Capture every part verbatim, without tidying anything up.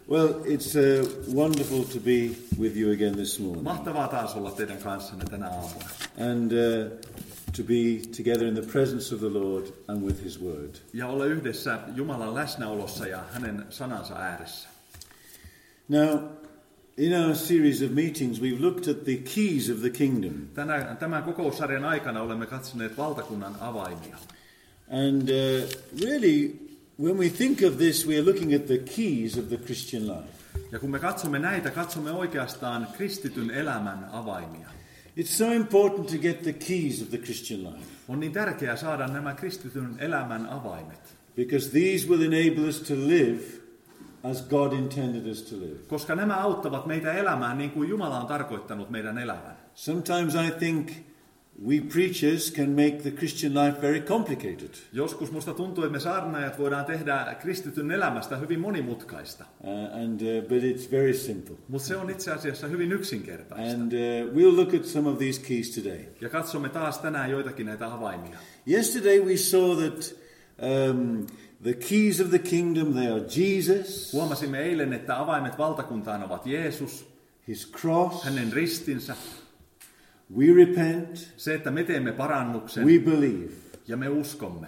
Well, it's uh, wonderful to be with you again this morning. Mahtavaa taas olla teidän kanssanne tänä aamuna. And uh, to be together in the presence of the Lord and with His Word. Ja olla yhdessä Jumalan läsnäolossa ja hänen sanansa ääressä. Now, in our series of meetings, we've looked at the keys of the kingdom. Tänä, tämän kokoussarjan aikana olemme katsoneet valtakunnan avaimia. And uh, really, when we think of this, we are looking at the keys of the Christian life. Ja kun me katsomme näitä, katsomme oikeastaan kristityn elämän avaimia. It's so important to get the keys of the Christian life. On niin tärkeää saada nämä kristityn elämän avaimet. Because these will enable us to live as God intended us to live. Koska nämä auttavat meitä elämään niin kuin Jumala on tarkoittanut meidän elämän. Sometimes I think we preachers can make the Christian life very complicated. Joskus musta tuntuu, että me saarnaajat voidaan tehdä kristityn elämästä hyvin monimutkaista. Uh, and uh, but it's very simple. Mutta se on itse asiassa hyvin yksinkertaista. And uh, we'll look at some of these keys today. Ja katsomme taas tänään joitakin näitä avaimia. Yesterday we saw that um, the keys of the kingdom, they are Jesus. Huomasimme eilen, että avaimet valtakuntaan ovat Jeesus, His cross, hänen ristinsä, we repent, se, että me teemme parannuksen we believe. ja me uskomme.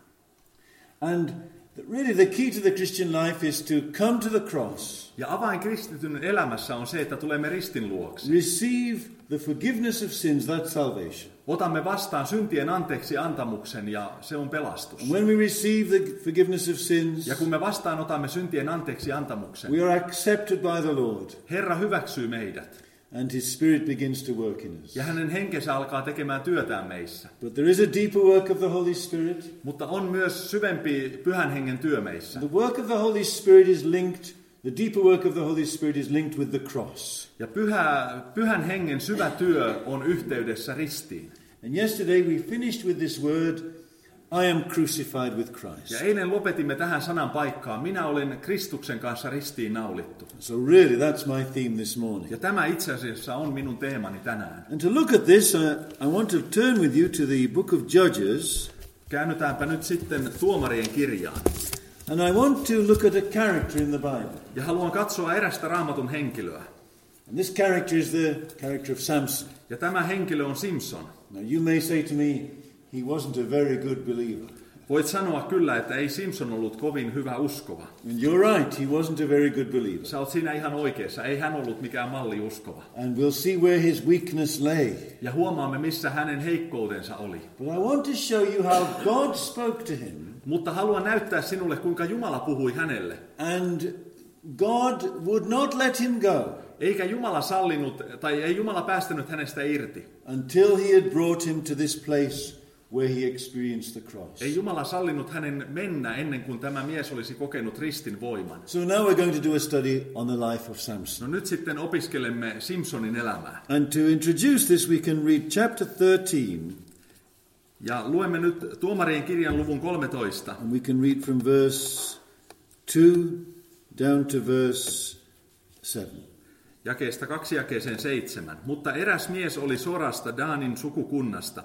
And really the key to the Christian life is to come to the cross. Ja avain kristityn elämässä on se, että tulemme ristin luokse. Receive the forgiveness of sins, that's salvation. Otamme vastaan syntien anteeksi antamuksen ja se on pelastus. And when we receive the forgiveness of sins, Ja kun me vastaanotamme syntien anteeksi antamuksen, we are accepted by the Lord. Herra hyväksyy meidät. And His Spirit begins to work in us. Ja hänen henkensä alkaa tekemään työtään meissä. But there is a deeper work of the Holy Spirit. Mutta on myös syvempi pyhän hengen työ meissä. The work of the Holy Spirit is linked, the deeper work of the Holy Spirit is linked with the cross. Ja pyhä, pyhän hengen syvä työ on yhteydessä ristiin. And yesterday we finished with this word, I am crucified with Christ. Ja eilen lopetimme tähän sanan paikkaan, minä olen Kristuksen kanssa ristiin naulittu. So really that's my theme this morning. Ja tämä itse asiassa on minun teemani tänään. And to look at this, uh, I want to turn with you to the book of Judges. Käännytäänpä nyt sitten tuomarien kirjaan. And I want to look at a character in the Bible. Ja haluan katsoa erästä Raamatun henkilöä. And this character is the character of Samson. Ja tämä henkilö on Simson. Now you may say to me, he wasn't a very good believer. Voit sanoa kyllä, että ei Simson ollut kovin hyvä uskova. And you're right, he wasn't a very good believer. Sä oot siinä ihan oikeassa. Ei hän ollut mikään malliuskova. And we'll see where his weakness lay. Ja huomaamme, missä hänen heikkoutensa oli. But I want to show you how God spoke to him. Mutta haluan näyttää sinulle, kuinka Jumala puhui hänelle. And God would not let him go. Eikä Jumala sallinut, tai ei Jumala päästänyt hänestä irti. Until he had brought him to this place where he experienced the cross. Ei Jumala sallinut hänen mennä ennen kuin tämä mies olisi kokenut ristin voiman. So now we're going to do a study on the life of Samson. No nyt sitten opiskelemme Simsonin elämää. And to introduce this, we can read chapter thirteen. Ja luemme nyt Tuomarien kirjan luvun kolmetoista. And we can read from verse two down to verse seven. Jakeesta kaksi jakeeseen seitsemän. Mutta eräs mies oli Sorasta, Daanin sukukunnasta,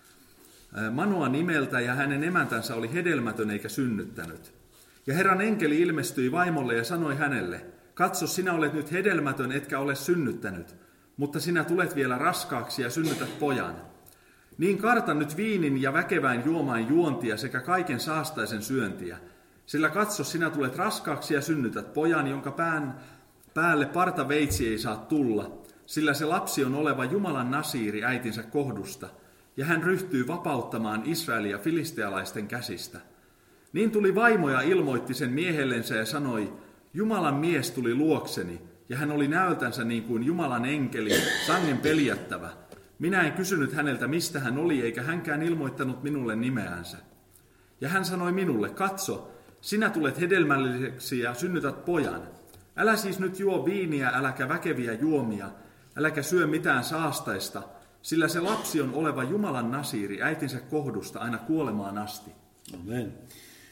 Manoa nimeltä, ja hänen emäntänsä oli hedelmätön eikä synnyttänyt. Ja Herran enkeli ilmestyi vaimolle ja sanoi hänelle, katso, sinä olet nyt hedelmätön etkä ole synnyttänyt, mutta sinä tulet vielä raskaaksi ja synnytät pojan. Niin karta nyt viinin ja väkeväin juomain juontia sekä kaiken saastaisen syöntiä, sillä katso, sinä tulet raskaaksi ja synnytät pojan, jonka pään päälle partaveitsi ei saa tulla, sillä se lapsi on oleva Jumalan nasiiri äitinsä kohdusta, ja hän ryhtyy vapauttamaan Israelia filistealaisten käsistä. Niin tuli vaimo ja ilmoitti sen miehellensä ja sanoi, Jumalan mies tuli luokseni, ja hän oli näöltänsä niin kuin Jumalan enkeli, sangen peljättävä. Minä en kysynyt häneltä, mistä hän oli, eikä hänkään ilmoittanut minulle nimeänsä. Ja hän sanoi minulle, katso, sinä tulet hedelmälliseksi ja synnytät pojan. Älä siis nyt juo viiniä, äläkä väkeviä juomia, äläkä syö mitään saastaista, sillä se lapsi on oleva Jumalan nasiiri äitinsä kohdusta aina kuolemaan asti. Amen.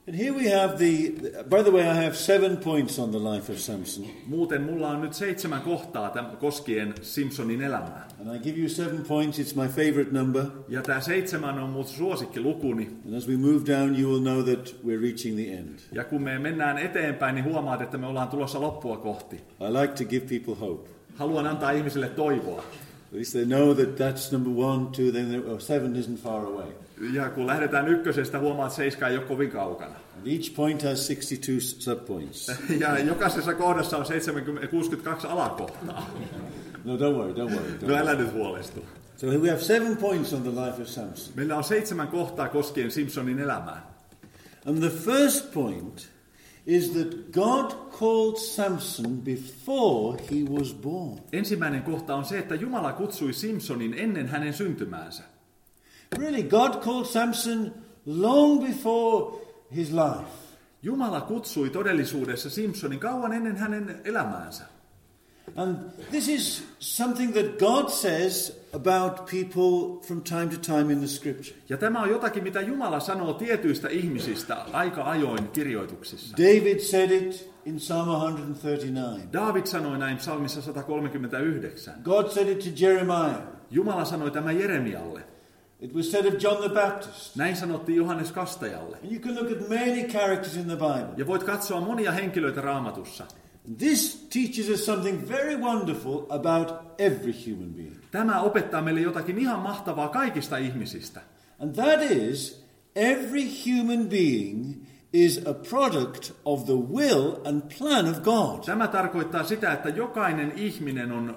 And here we have the, by the way, I have seven points on the life of Samson. Muuten mulla on nyt seitsemän kohtaa täm, koskien Simpsonin elämää. And I give you seven points, it's my favorite number. Ja tämä seitsemän on mun suosikkilukuni. And as we move down, you will know that we're reaching the end. Ja kun me mennään eteenpäin, niin huomaat, että me ollaan tulossa loppua kohti. I like to give people hope. Haluan antaa ihmisille toivoa. At least they know that that's number one, two, then oh, seven isn't far away. Ja kun lähdetään ykkösestä, huomaat, että seiska ei ole kovin kaukana. And each point has sixty-two subpoints. Ja jokaisessa kohdassa on seitsemänkymmentä, kuusikymmentäkaksi alakohtaa. No, don't worry, don't worry. Don't No älä worry. nyt huolestu. So we have seven points on the life of Samson. Meillä on seitsemän kohtaa koskien Simpsonin elämää. And the first point is that God called Samson before he was born. Ensimmäinen kohta on se, että Jumala kutsui Simpsonin ennen hänen syntymäänsä. Really, God called Samson long before his life. Jumala kutsui todellisuudessa Simpsonin kauan ennen hänen elämäänsä. And this is something that God says about people from time to time in the scripture. Ja tämä on jotakin, mitä Jumala sanoo tietyistä ihmisistä aika ajoin kirjoituksissa. David said it in Psalm one thirty-nine. David sanoi näin psalmissa sata kolmekymmentäyhdeksän. God said it to Jeremiah. Jumala sanoi tämän Jeremialle. It was said of John the Baptist. Näin sanottiin Johannes Kastajalle. And you can look at many characters in the Bible. Ja voit katsoa monia henkilöitä Raamatussa. This teaches us something very wonderful about every human being. Tämä opettaa meille jotakin ihan mahtavaa kaikista ihmisistä. And that is, every human being is a product of the will and plan of God. Tämä tarkoittaa sitä, että jokainen ihminen on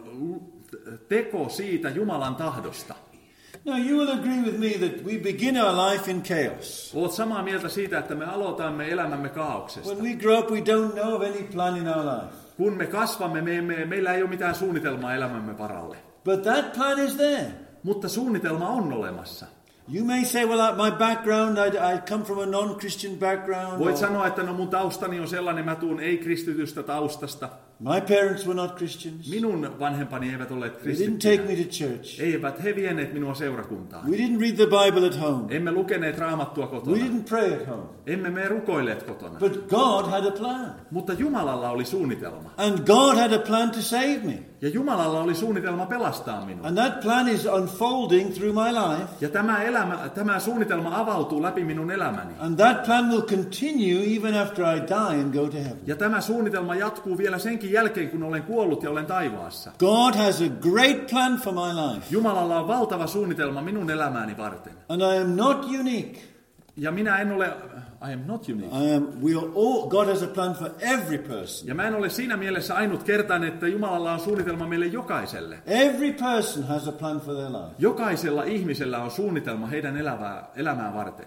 teko siitä Jumalan tahdosta. Now you will agree with me that we begin our life in chaos. Olet samaa mieltä siitä, että me aloitamme elämämme kaauksesta. When we grow up, we don't know of any plan in our life. Kun me kasvamme, me emme, meillä ei ole mitään suunnitelmaa elämämme varalle. But that plan is there. Mutta suunnitelma on olemassa. You may say, well, my background, I, I come from a non-Christian background. Voit or, sanoa, että no mun taustani on sellainen, mä tuun ei-kristitystä taustasta. My parents were not Christians. Minun vanhempani eivät olleet They didn't kristittyjä. take me to church. Eivät he vieneet minua seurakuntaan. We didn't read the Bible at home. Emme lukeneet Raamattua We kotona. didn't pray at home. Emme me rukoilleet kotona. But God had a plan. Mutta Jumalalla oli suunnitelma. And God had a plan to save me. Ja Jumalalla oli suunnitelma pelastaa minua. And that plan is unfolding through my life. Ja tämä, elämä, tämä suunnitelma avautuu läpi minun elämäni. And that plan will continue even after I die and go to heaven. Ja tämä suunnitelma jatkuu vielä senkin jälkeen, kun olen kuollut ja olen taivaassa. God has a great plan for my life. Jumalalla on valtava suunnitelma minun elämääni varten. And I am not unique. Ja minä en ole, I am not unique. I am, we are all, God has a plan for every person. Ja mä en ole siinä mielessä ainutkertainen, että Jumalalla on suunnitelma meille jokaiselle. Every person has a plan for their life. Jokaisella ihmisellä on suunnitelma heidän elämää, elämää varten.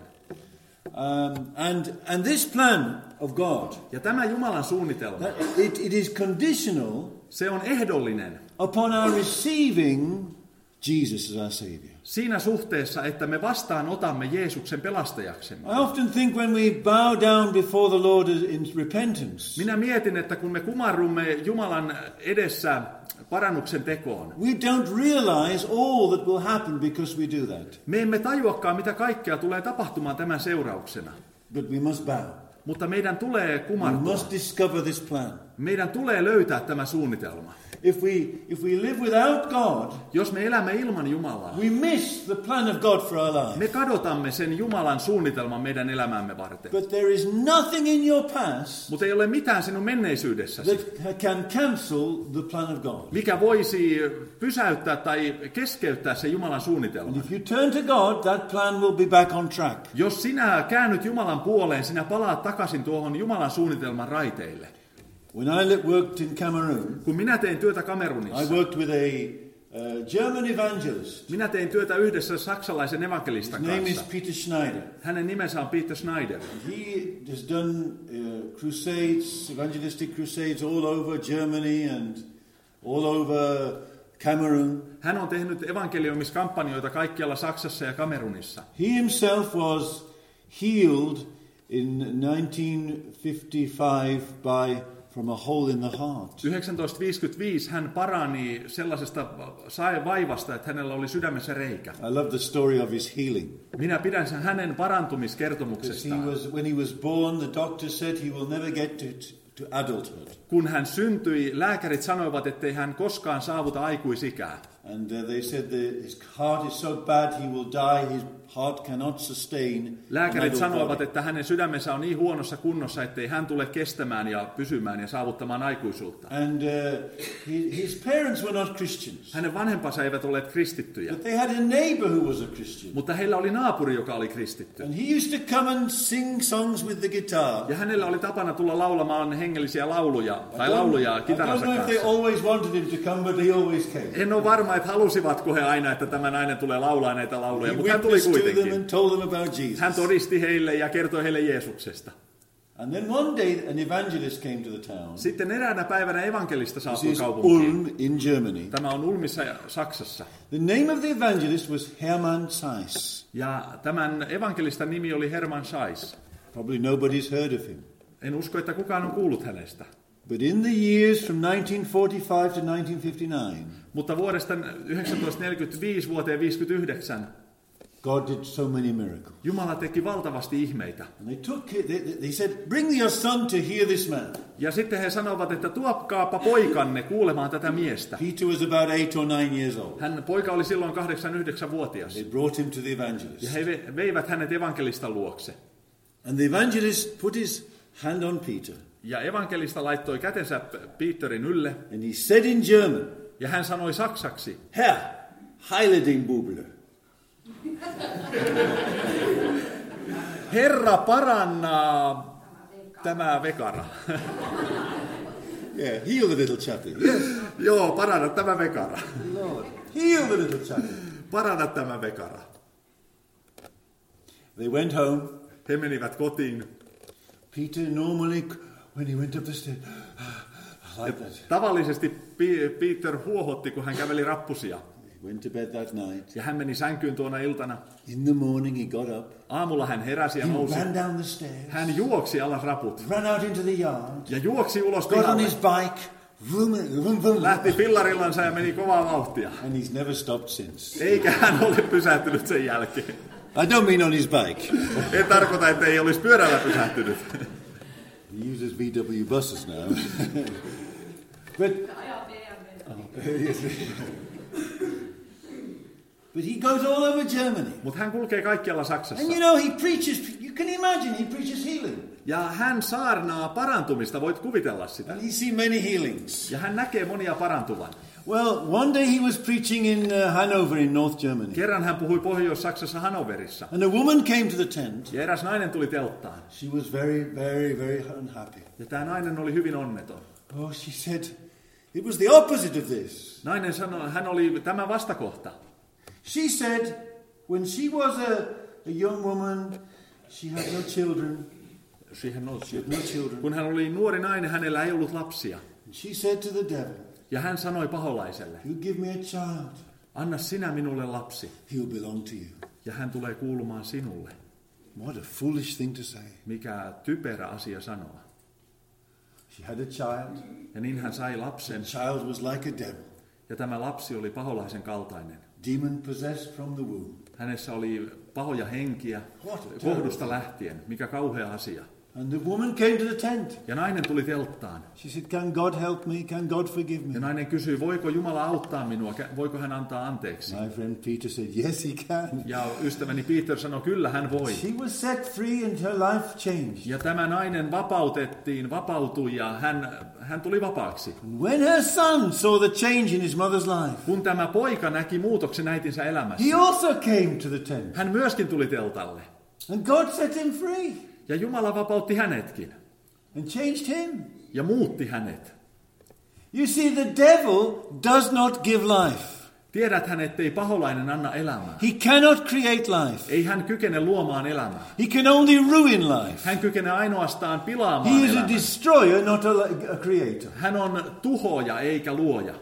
Um, and, and this plan of God, Ja tämä Jumalan suunnitelma, that it, it is conditional se on ehdollinen upon our receiving Jesus as our Savior. siinä suhteessa, että me vastaanotamme Jeesuksen pelastajaksemme. I often think when we bow down before the Lord in repentance, Minä mietin, että kun me kumarrumme Jumalan edessä parannuksen tekoon, we don't realize all that will happen because we do that. me emme tajuakaan, mitä kaikkea tulee tapahtumaan tämän seurauksena. But we must bow. Mutta meidän tulee We kumartua. must discover this plan. Meidän tulee löytää tämä suunnitelma. If we, if we live without God, Jos me elämme ilman Jumalaa, we miss the plan of God for our life. me kadotamme sen Jumalan suunnitelman meidän elämäämme varten. But there is nothing in your past Mutta ei ole mitään sinun menneisyydessäsi, that can cancel the plan of God. mikä voisi pysäyttää tai keskeyttää se Jumalan And suunnitelman. if you turn to God, that plan will be back on track. Jos sinä käännyt Jumalan puoleen, sinä palaat takaisin tuohon Jumalan suunnitelman raiteille. When I li- worked in Cameroon, Kun minä tein työtä I Kamerunissa, worked with a uh, German evangelist. minä tein työtä yhdessä saksalaisen His evankelistan name is kanssa. Peter Schneider. Hänen nimensä on Peter Schneider. He has done uh, crusades, evangelistic crusades all over Germany and all over Cameroon. Hän on tehnyt evankeliumiskampanjoita kaikkialla Saksassa ja Kamerunissa. He himself was healed in nineteen fifty-five by from a hole in the heart. yhdeksäntoistasataaviisikymmentäviisi hän parani sellaisesta sai vaivasta, että hänellä oli sydämessä reikä. I love the story of his healing. Minä pidän sen hänen He parantumiskertomuksestaan. was, when he was born, the doctor said he will never get to, to adulthood. Kun hän syntyi, lääkärit sanoivat, ettei hän koskaan saavuta aikuisikää. And uh, they said that his heart is so bad he will die, his heart cannot sustain. Lääkärit sanoivat, että hänen sydämensä on niin huonossa kunnossa, ettei hän tule kestämään ja pysymään ja saavuttamaan aikuisuutta. And uh, his parents were not Christians. Hänen vanhempansa eivät olleet kristittyjä, But they had a neighbor who was a Christian. mutta heillä oli naapuri, joka oli kristitty. And he used to come and sing songs with the guitar. Ja hänellä oli tapana tulla laulamaan hengellisiä lauluja, tai I don't- lauluja I don't kitaransa know if they kanssa. always wanted him to come, but he always came. En ole varma, että halusivatko he aina, että tämä nainen tulee laulaa näitä lauluja, He mutta hän tuli witnessed to them kuitenkin. and told them about Jesus. Hän todisti heille ja kertoi heille Jeesuksesta. And then one day an evangelist came to the town. Sitten eräänä päivänä evankelista This saapui is kaupunkiin. Ulm in Germany. Tämä on Ulmissa ja Saksassa. The name of the evangelist was Hermann Zeiss. Ja tämän evankelistan nimi oli Hermann Zeiss. Probably nobody's heard of him. En usko, että kukaan on kuullut hänestä. But in the years from nineteen forty-five to nineteen fifty-nine, Mutta vuodesta tuhatyhdeksänsataaneljäkymmentäviisi vuoteen viisikymmentäyhdeksän God did so many miracles. Jumala teki valtavasti ihmeitä. And they took it, they, they said, bring your son to hear this man. Ja sitten he sanovat, että tuopkaapa poikanne kuulemaan tätä miestä. Peter was about eight or nine years old. Hän poika oli silloin kahdeksan yhdeksän-vuotias. They brought him to the Ja evangelist. he ve- veivät hänet evankelistan luokse. And the evangelist put his hand on Peter. Ja evankelista laittoi kätensä Peterin ylle. And he said in German, Ja hän sanoi saksaksi, Herr, heile den Bubler. Herra paranna tämä vekara. Yeah, heal the little chappie. Yes, Joo, paranna tämä vekara. Lord. Heal the little chappie. Paranna tämä vekara. They went home. He menivät kotiin. Peter normally, when he went up the stairs, like that. Tavallisesti Pi- Peter huohotti, kun hän käveli rappusia. He went to bed that night. Ja hän meni sänkyyn tuona iltana. In the morning he got up. Aamulla hän heräsi ja He nousi. ran down the stairs. Hän juoksi alas raput. Ran out into the yard. Ja juoksi ulos Got on pihalle. his bike. Vroom, vroom, vroom. Lähti fillarillansa ja meni kovaa vauhtia. And he's never stopped since. Eikä hän ole pysähtynyt sen jälkeen. I don't mean on his bike. En tarkoita, että ei olisi pyörällä pysähtynyt. He uses V W buses now. But, oh, yes. But he goes all over Germany. Mutta hän kulkee kaikkialla Saksassa. And you know, he preaches, you can imagine, he preaches healing. Ja hän saarnaa parantumista, voit kuvitella sitä. And he see many healings. Ja hän näkee monia parantuvan. Well, one day he was preaching in uh, Hanover in North Germany. Kerran hän puhui Pohjois-Saksassa Hanoverissa. And a woman came to the tent. Ja eräs nainen tuli telttaan. She was very, very, very unhappy. Ja tämä nainen oli hyvin onneton. Oh, she said, it was the opposite of this. Nainen sanoi, hän oli tämä vastakohta. She said, when she was a, a young woman, she had no children. Siihen nousi. She had no children. Kun hän oli nuori nainen, hänellä ei ollut lapsia. And she said to the devil, Ja hän sanoi paholaiselle, you give me a child, anna sinä minulle lapsi, he'll belong to you. ja hän tulee kuulumaan sinulle. What a foolish thing to say. Mikä typerä asia sanoa. She had a child. Ja niin hän sai lapsen, The child was like a devil, ja tämä lapsi oli paholaisen kaltainen. demon possessed from the womb. Hänessä oli pahoja henkiä What? kohdusta lähtien. Mikä kauhea asia. And the woman came to the tent. Ja nainen tuli telttaan. She said, can God help me? Can God forgive Ja me? nainen kysyi, voiko Jumala auttaa minua? Voiko hän antaa anteeksi? My friend Peter said, yes, he can. Ja ystäväni Peter sanoi, kyllä hän voi. She was set free and her life changed. Ja tämä nainen vapautettiin, vapautui ja hän, hän tuli vapaaksi. When her son saw the change in his mother's life, Kun tämä poika näki muutoksen äitinsä elämässä, he also came to the tent. hän myöskin tuli teltalle. And God set him free Ja Jumala vapautti hänetkin and changed him. ja muutti hänet. You see, the devil does not give life. Tiedäthän, ettei paholainen anna elämää. He cannot create life. Ei hän kykene luomaan elämää. He can only ruin life. Hän kykenee ainoastaan pilaamaan He is a elämää. destroyer, not a, a creator. Hän on tuhoja eikä luoja.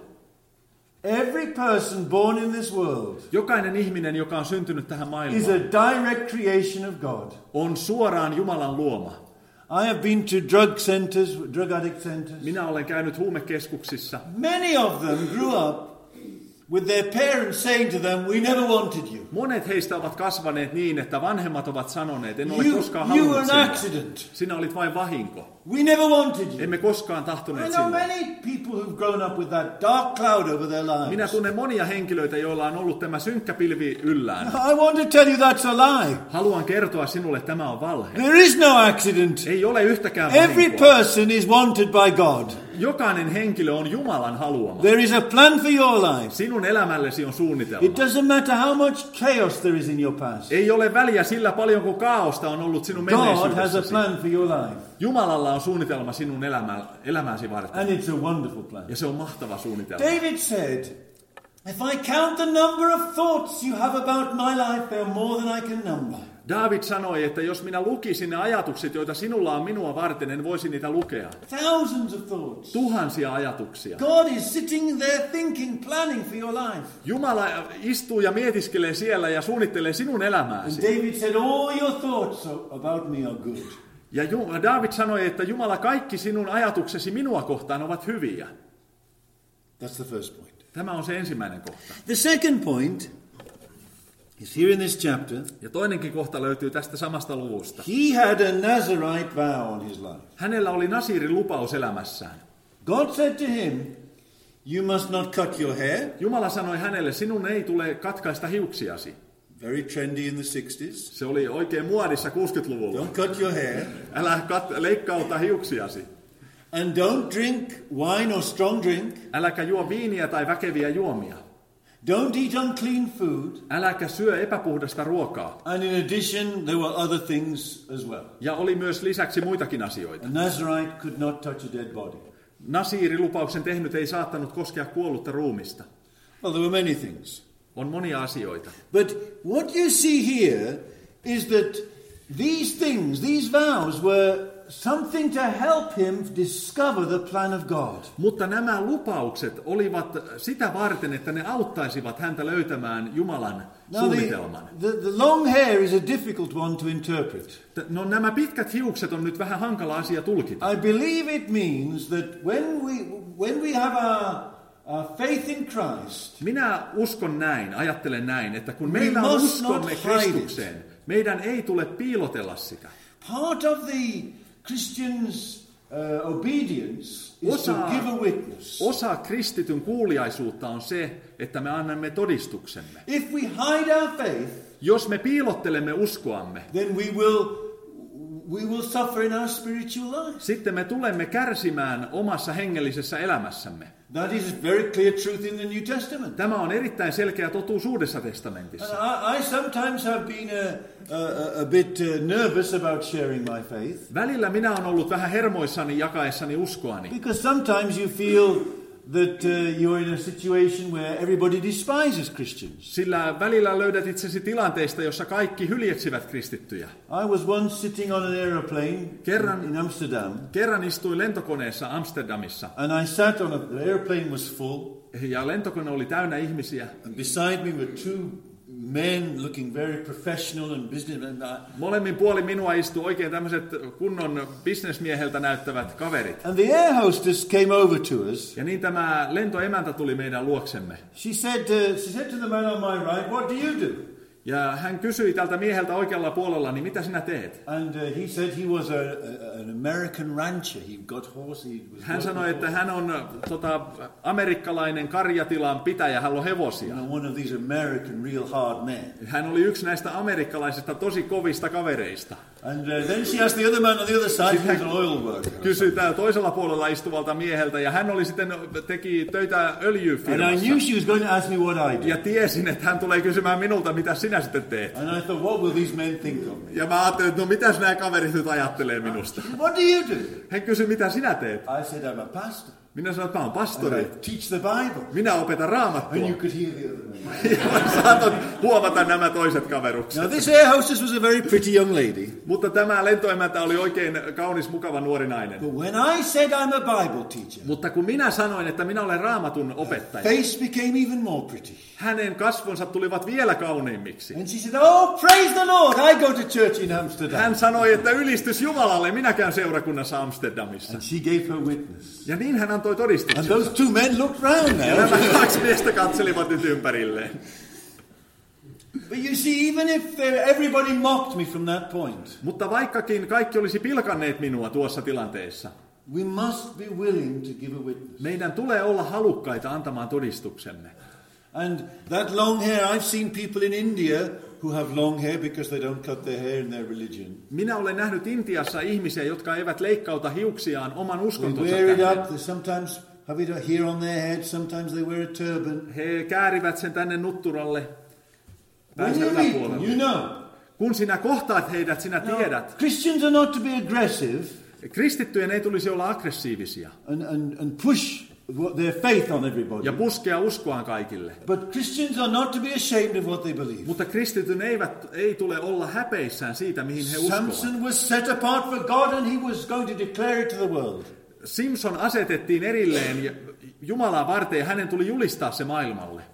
Every person born in this world Jokainen ihminen, joka on syntynyt tähän is maailmaan, a direct creation of God. on suoraan Jumalan luoma. I have been to drug centers, drug addict centers. Minä olen käynyt huumekeskuksissa. Many of them grew up with their parents saying to them, we never wanted you. Monet heistä ovat kasvaneet niin, että vanhemmat ovat sanoneet, en ole You, koskaan you were halunnut an sinua. accident. Sinä olit vain vahinko. We never wanted you. Emme koskaan I tahtoneet know sinua. many people who've grown up with that dark cloud over their Minä lives. tunnen monia henkilöitä, joilla on ollut tämä synkkä pilvi yllään. I want to tell you that's a lie. Haluan kertoa sinulle, että tämä on valhe. There is no accident. Ei ole yhtäkään Every vahinkoa. person is wanted by God. Jokainen henkilö on Jumalan haluama. There is a plan for your life. Sinun elämällesi on suunnitelma. It doesn't matter how much chaos there is in your past. Ei ole väliä sillä paljon, kuin kaaosta on ollut sinun God has a menneisyydessäsi. plan for your life. Jumalalla on suunnitelma sinun elämä, elämäsi varten. And it's a wonderful plan. Ja se on mahtava suunnitelma. David said, if I count the number of thoughts you have about my life, they are more than I can number. David sanoi, että jos minä lukisin ne ajatukset, joita sinulla on minua varten, en voisi niitä lukea. Thousands of thoughts. Tuhansia ajatuksia. God is sitting there thinking, planning for your life. Jumala istuu ja mietiskelee siellä ja suunnittelee sinun And elämääsi. David said, all your thoughts about me are good. Ja David sanoi, että Jumala, kaikki sinun ajatuksesi minua kohtaan ovat hyviä. That's the first point. Tämä on se ensimmäinen kohta. The second point is here in this chapter. Ja toinenkin kohta löytyy tästä samasta luvusta. He had a Nazirite vow on his life. Hänellä oli Nasirin lupaus elämässään. God said to him, you must not cut your hair. Jumala sanoi hänelle, sinun ei tule katkaista hiuksiasi. Very trendy in the sixties. Se oli oikein muodissa kuusikymmentäluvulla. Don't cut your hair. Älä kat- leikkauta hiuksiasi. And don't drink wine or strong drink. Äläkä juo viiniä tai väkeviä juomia. Don't eat unclean food. Äläkä syö epäpuhdasta ruokaa. And in addition, there were other things as well. Ja oli myös lisäksi muitakin asioita. A Nazirite could not touch a dead body. Nasiirilupauksen tehnyt ei saattanut koskea kuollutta ruumista. Well, there were many things. On monia asioita. But what you see here is that these things, these vows were something to help him discover the plan of God. Mutta nämä lupaukset olivat sitä varten, että ne auttaisivat häntä löytämään Jumalan Now, suunnitelman. the, the, the long hair is a difficult one to interpret. No nämä pitkät hiukset on nyt vähän hankala asia tulkita. I believe it means that when we, when we have our, our faith in Christ, Minä uskon näin, ajattelen näin, että kun We meillä on must not uskomme hide it. Kristukseen, meidän ei tule piilotella sitä. part of the Christian's uh, obedience is Osa, to give a witness. osa kristityn kuuliaisuutta on se, että me annamme todistuksemme. If we hide our faith, Jos me piilottelemme uskoamme, then we will, we will suffer in our spiritual life. sitten me tulemme kärsimään omassa hengellisessä elämässämme. That is very clear truth in the New Testament. Tämä on erittäin selkeä totuus Uudessa testamentissa. And I, I sometimes have been a, a, a bit uh, nervous about sharing my faith, Välillä minä olen ollut vähän hermoissani jakaessani uskoani, because sometimes you feel that uh, you're in a situation where everybody despises Christians. sillä välillä löydät itsesi tilanteista, jossa kaikki hyljeksivät kristittyjä. I was once sitting on an aeroplane Kerran- in Amsterdam, Kerran istuin lentokoneessa Amsterdamissa, and I sat on a, the airplane was full, ja lentokone oli täynnä ihmisiä. and beside me were two men looking very professional and business. And I, Molemmin puolin minua istui oikein tämmöiset kunnon bisnesmieheltä näyttävät kaverit. and the air hostess came over to us. Ja niin tämä lentoemäntä tuli meidän luoksemme. She said, uh, she said to the man on my right, "What do you do?" Ja hän kysyi tältä mieheltä oikealla puolella, niin mitä sinä teet? And uh, he said he was a, a, an American rancher. He got horse. He was Hän sanoi, että hän on tota, amerikkalainen karjatilan pitäjä, hän on hevosia. you know, one of these American real hard men. Hän oli yksi näistä amerikkalaisista tosi kovista kavereista. And uh, then she asked the other man on the other side, who was an oil worker. Kysyi täällä toisella puolella istuvalta mieheltä, ja hän oli sitten teki töitä And I öljyfirmassa. knew she was going to ask me what I did. Ja tiesin, että hän tulee kysymään minulta, mitä sinä sitten teet. And I thought, what will these men think of me? Ja mä ajattelin, että no mitäs nämä kaverit nyt ajattelee minusta. What do you do? Hän kysyi, mitä sinä teet? I said, I'm a pastor. Minä sanoin, että mä oon pastori. I teach the Bible. Minä opetan Raamattua. And you could hear the other man. Ja saatoin huomata nämä toiset kaverukset. Now this air hostess was a very pretty young lady. Mutta tämä lentoemäntä oli oikein kaunis, mukava nuori nainen. But when I said I'm a Bible teacher, Mutta kun minä sanoin, että minä olen Raamatun opettaja, face became even more pretty. hänen kasvonsa tulivat vielä kauneimmiksi. And she said, oh, praise the Lord, I go to church in Amsterdam. Hän sanoi, että ylistys Jumalalle, minä käyn seurakunnassa Amsterdamissa. And she gave her witness. Ja niin hän antoi And todistuksen. those two men looked round Ja now. nämä kaksi miestä katselivat nyt ympärilleen. But you see, even if there- everybody mocked me from that point, Mutta vaikkakin kaikki olisi pilkanneet minua tuossa tilanteessa, we must be willing to give a witness. meidän tulee olla halukkaita antamaan todistuksemme. And that long hair, I've seen people in India who have long hair because they don't cut their hair in their religion. Minä olen nähnyt Intiassa ihmisiä, jotka eivät leikkauta hiuksiaan oman They uskontonsa wear it tähden. up, they sometimes have it here on their head, sometimes they wear a turban. He käärivät sen tänne nutturalle When päänsä you meet them, yläpuolelle. you know. Kun sinä kohtaat heidät, sinä Now, tiedät. Christians are not to be aggressive Kristittyjen ei tulisi olla aggressiivisia and, and, and push what- their faith on everybody. ja puskea uskoaan kaikille. But Christians are not to be ashamed of what they believe. Mutta kristityn eivät, ei tule olla häpeissään siitä, mihin he uskovat. Samson was set apart for God and he was going to declare it to the world. Simpson asetettiin erilleen ja Jumalaa varten ja hänen tuli julistaa se maailmalle.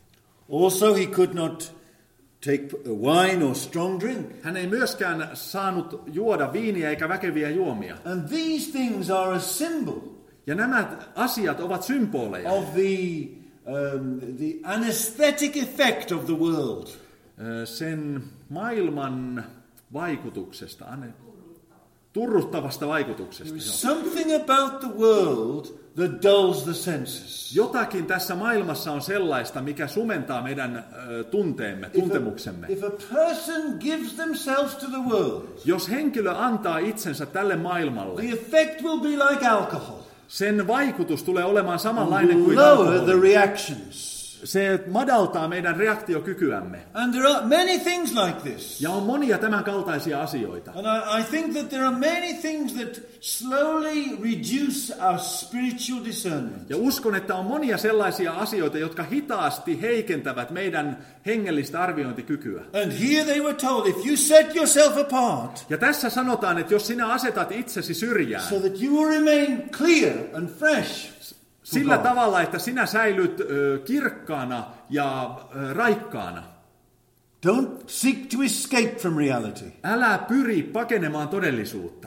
Also, he could not take wine or strong drink. Hän ei myöskään saanut juoda viiniä eikä väkeviä juomia. And these things are a symbol Ja nämä asiat ovat symboleja of the, um, the anesthetic effect of the world. ö, sen maailman vaikutuksesta, ane- turruttavasta vaikutuksesta. There joo. is something about the world that dulls the senses. Jotakin tässä maailmassa on sellaista, mikä sumentaa meidän ö, tunteemme, tuntemuksemme. If a, if a person gives themselves to the world, Jos henkilö antaa itsensä tälle maailmalle, the effect will be like alcohol. sen vaikutus tulee olemaan samanlainen Will kuin lower the alkoholi. reactions. Se madaltaa meidän reaktiokykyämme. And there are many things like this. Ja on monia tämän kaltaisia asioita. And I, I think that there are many things that slowly reduce our spiritual discernment. Ja uskon, että on monia sellaisia asioita, jotka hitaasti heikentävät meidän hengellistä arviointikykyä. And here they were told, if you set yourself apart, Ja tässä sanotaan, että jos sinä asetat itsesi syrjään, so that you will remain clear and fresh, sillä tavalla, että sinä säilyt ö, kirkkaana ja ö, raikkaana, don't seek to escape from reality. älä pyri pakenemaan todellisuutta.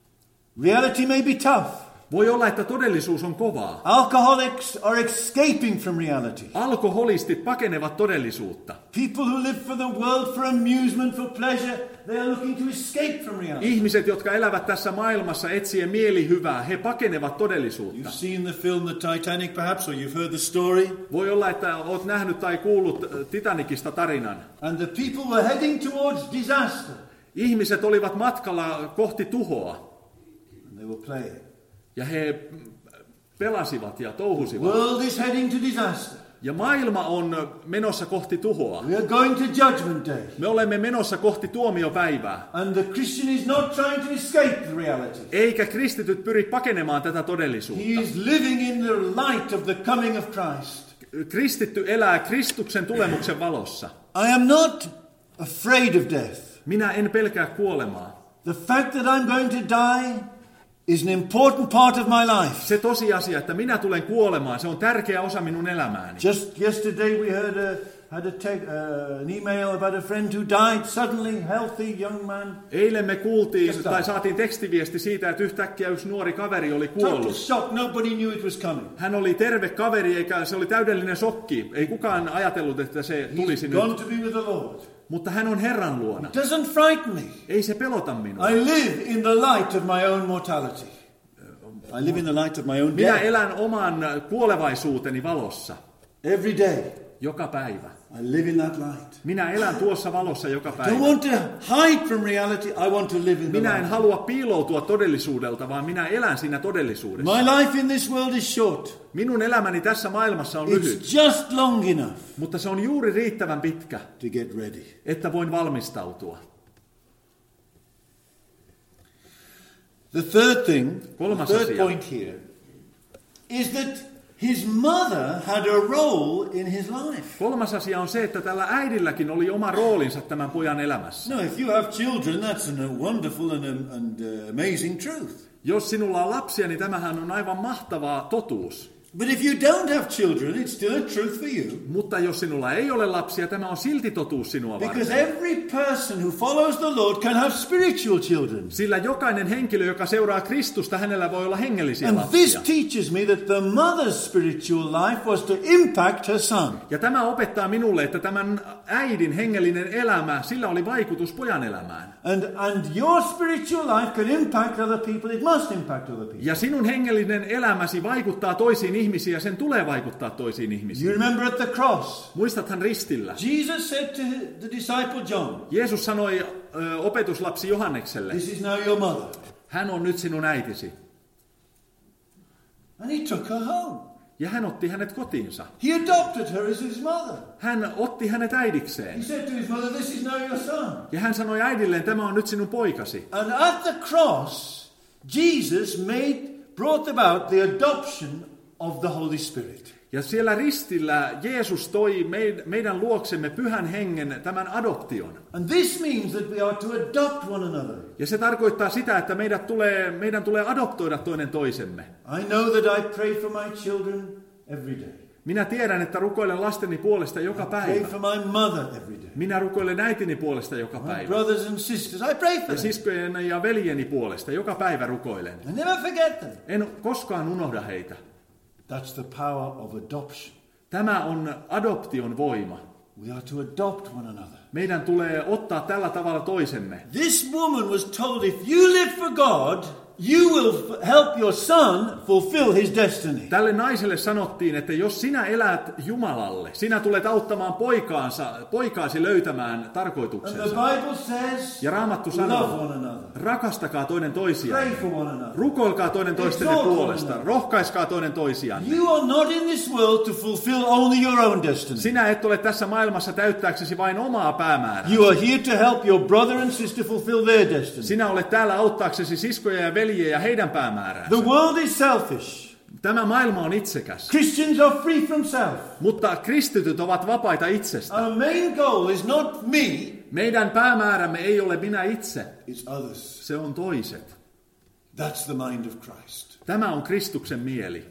Reality may be tough. Voi olla, että todellisuus on kovaa. Alcoholics are escaping from reality. Alkoholistit pakenevat todellisuutta. People who live for the world for amusement, for pleasure, they are looking to escape from reality. Ihmiset, jotka elävät tässä maailmassa etsien mielihyvää, he pakenevat todellisuutta. You've seen the film The Titanic perhaps, or you've heard the story. Voi olla, että olet nähnyt tai kuullut Titanicista tarinan. And the people were heading towards disaster. Ihmiset olivat matkalla kohti tuhoa. And they were playing. Ja he pelasivat ja The touhusivat. world is heading to disaster. Ja maailma on menossa kohti tuhoa. We are going to judgment day. Me olemme menossa kohti tuomiopäivää. And the Christian is not trying to escape the reality. Eikä kristityt pyri pakenemaan tätä He todellisuutta. is living in the light of the coming of Christ. Kristitty elää Kristuksen tulemuksen valossa. I am not afraid of death. Minä en pelkää kuolemaa. The fact that I'm going to die is an important part of my life. Se tosiasia, että minä tulen kuolemaan, se on tärkeä osa minun elämääni. Just yesterday we heard a, had a te- uh, an email about a friend who died suddenly, healthy young man. Eilen me kuultiin Just tai that. saatiin tekstiviesti siitä, että yhtäkkiä yksi nuori kaveri oli Total kuollut. shock, nobody knew it was coming. Hän oli terve kaveri, eikä se oli täydellinen shokki. Ei kukaan ajatellut, että se tulisi He's gone nyt. to be with the Lord. Mutta hän on Herran luona. It doesn't frighten me. Ei se pelota minua. I live in the light of my own mortality. I live in the light of my own Minä death. elän oman kuolevaisuuteni valossa. Every day, Joka päivä. I live in that light. Minä elän tuossa valossa joka I don't päivä. want to hide from reality. I want to live in the Minä en light. halua piiloutua todellisuudelta, vaan minä elän siinä todellisuudessa. My life in this world is short. Minun elämäni tässä maailmassa on lyhyt, It's just long enough mutta se on juuri riittävän pitkä, to get ready. että voin valmistautua. The third thing, the Kolmas third asia. point here, is that his mother had a role in his life. Kolmas asia on se, että tällä äidilläkin oli oma roolinsa tämän pojan elämässä. No, if you have children, that's a wonderful and, and uh, amazing truth. Jos sinulla on lapsia, niin tämähän on aivan mahtava totuus. But if you don't have children, it's still a truth for you. Mutta jos sinulla ei ole lapsia, tämä on silti totuus sinua varten. Because every person who follows the Lord can have spiritual children. Sillä jokainen henkilö, joka seuraa Kristusta, hänellä voi olla hengellisiä And lapsia. this teaches me that the mother's spiritual life was to impact her son. Ja tämä opettaa minulle, että tämän äidin hengellinen elämä, sillä oli vaikutus pojan elämään. And, and your spiritual life can impact other people. It must impact other people. Ja sinun hengellinen elämäsi vaikuttaa toisiin ihmisiin ja sen tulee vaikuttaa toisiin ihmisiin. You remember at the cross. Muistathan ristillä. Jesus said to the disciple John. Jeesus sanoi ö, opetuslapsi Johannekselle. This is now your mother. Hän on nyt sinun äitisi. And he took her home. Ja hän otti hänet kotiinsa. He adopted her as his mother. Hän otti hänet äidikseen. He said to his mother, this is now your son. Ja hän sanoi äidilleen, tämä on nyt sinun poikasi. And at the cross, Jesus made, brought about the adoption of the Holy Spirit. Ja siellä ristillä Jeesus toi meidän luoksemme pyhän hengen tämän adoption. And this means that we are to adopt one another. Ja se tarkoittaa sitä, että meidät tulee, meidän tulee adoptoida toinen toisemme. I know that I pray for my children every day. Minä tiedän, että rukoilen lasteni puolesta joka päivä. I pray for my mother every day. Minä rukoilen äitini puolesta joka My päivä. brothers and sisters, I pray for Ja them. siskojeni ja veljeni puolesta joka päivä rukoilen. I never forget them. En koskaan unohda heitä. That's the power of adoption. Tämä on adoption voima. We are to adopt one another. Meidän tulee ottaa tällä tavalla toisemme. This woman was told, if you live for God, you will f- help your son fulfill his destiny. Tälle naiselle sanottiin, että jos sinä elät Jumalalle, sinä tulet auttamaan poikaansa, poikaasi löytämään And the tarkoituksensa. Bible says, Ja Raamattu love one sanoo, another. rakastakaa toinen toisiaan. Pray for one another. Rukoilkaa toinen toistenne Exalt one puolesta. another. Rohkaiskaa toinen toisiaan. You are not in this world to fulfill only your own destiny. Sinä et ole tässä maailmassa täyttääksesi vain omaa päämäärää. You are here to help your brother and sister fulfill their destiny. Sinä olet täällä auttaaksesi siskoja ja veljiä ja heidän päämääräänsä. The world is selfish. Tämä maailma on itsekäs. Christians are free from self. Mutta kristityt ovat vapaita itsestä. Our main goal is not me, Meidän päämäärämme ei ole minä itse. it's others. Se on toiset. That's the mind of Christ. Tämä on Kristuksen mieli.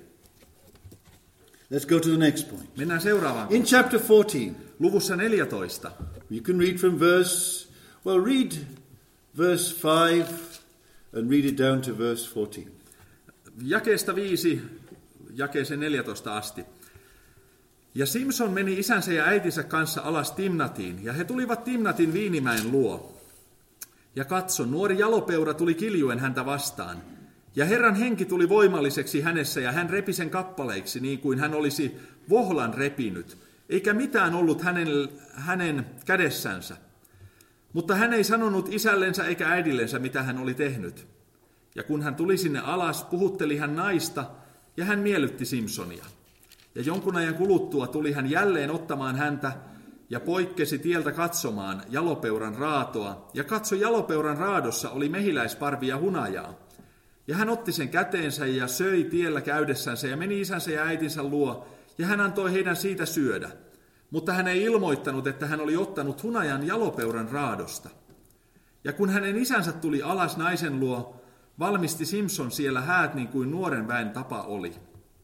Let's go to the next point. Mennään seuraavaan. In chapter fourteen, Luvussa neljätoista. you can read from verse, well, read verse five and read it down to verse fourteen. Jakeesta viisi, jakeeseen neljätoista asti. Ja Simson meni isänsä ja äitinsä kanssa alas Timnatiin, ja he tulivat Timnatin Viinimäen luo. Ja katso, nuori jalopeura tuli kiljuen häntä vastaan. Ja Herran henki tuli voimalliseksi hänessä, ja hän repi sen kappaleiksi, niin kuin hän olisi vohlan repinyt, eikä mitään ollut hänen, hänen kädessänsä. Mutta hän ei sanonut isällensä eikä äidillensä, mitä hän oli tehnyt. Ja kun hän tuli sinne alas, puhutteli hän naista, ja hän miellytti Simsonia. Ja jonkun ajan kuluttua tuli hän jälleen ottamaan häntä, ja poikkesi tieltä katsomaan jalopeuran raatoa, ja katso jalopeuran raadossa oli mehiläisparvi ja hunajaa. Ja hän otti sen käteensä ja söi tiellä käydessänsä ja meni isänsä ja äitinsä luo, ja hän antoi heidän siitä syödä. Mutta hän ei ilmoittanut, että hän oli ottanut hunajan jalopeuran raadosta. Ja kun hänen isänsä tuli alas naisen luo, valmisti Simson siellä häät niin kuin nuoren väen tapa oli.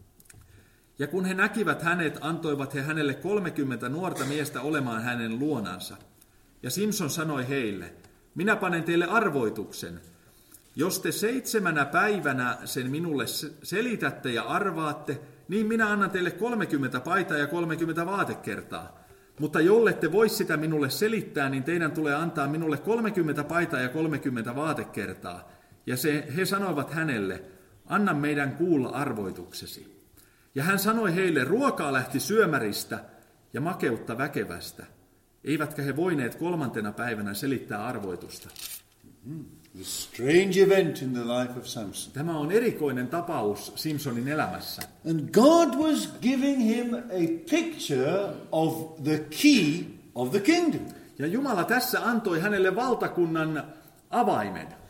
Ja kun he näkivät hänet, antoivat he hänelle kolmekymmentä nuorta miestä olemaan hänen luonansa. Ja Simson sanoi heille, minä panen teille arvoituksen. Jos te seitsemänä päivänä sen minulle selitätte ja arvaatte, niin minä annan teille kolmekymmentä paitaa ja kolmekymmentä vaatekertaa. Mutta jollette voi sitä minulle selittää, niin teidän tulee antaa minulle kolmekymmentä paitaa ja kolmekymmentä vaatekertaa. Ja se, he sanoivat hänelle, anna meidän kuulla arvoituksesi. Ja hän sanoi heille, ruokaa lähti syömäristä ja makeutta väkevästä. Eivätkä he voineet kolmantena päivänä selittää arvoitusta. A strange event in the life of Samson. Tämä on erikoinen tapaus Simsonin elämässä. And God was giving him a picture of the key of the kingdom. Ja Jumala tässä antoi hänelle valtakunnan avaimen.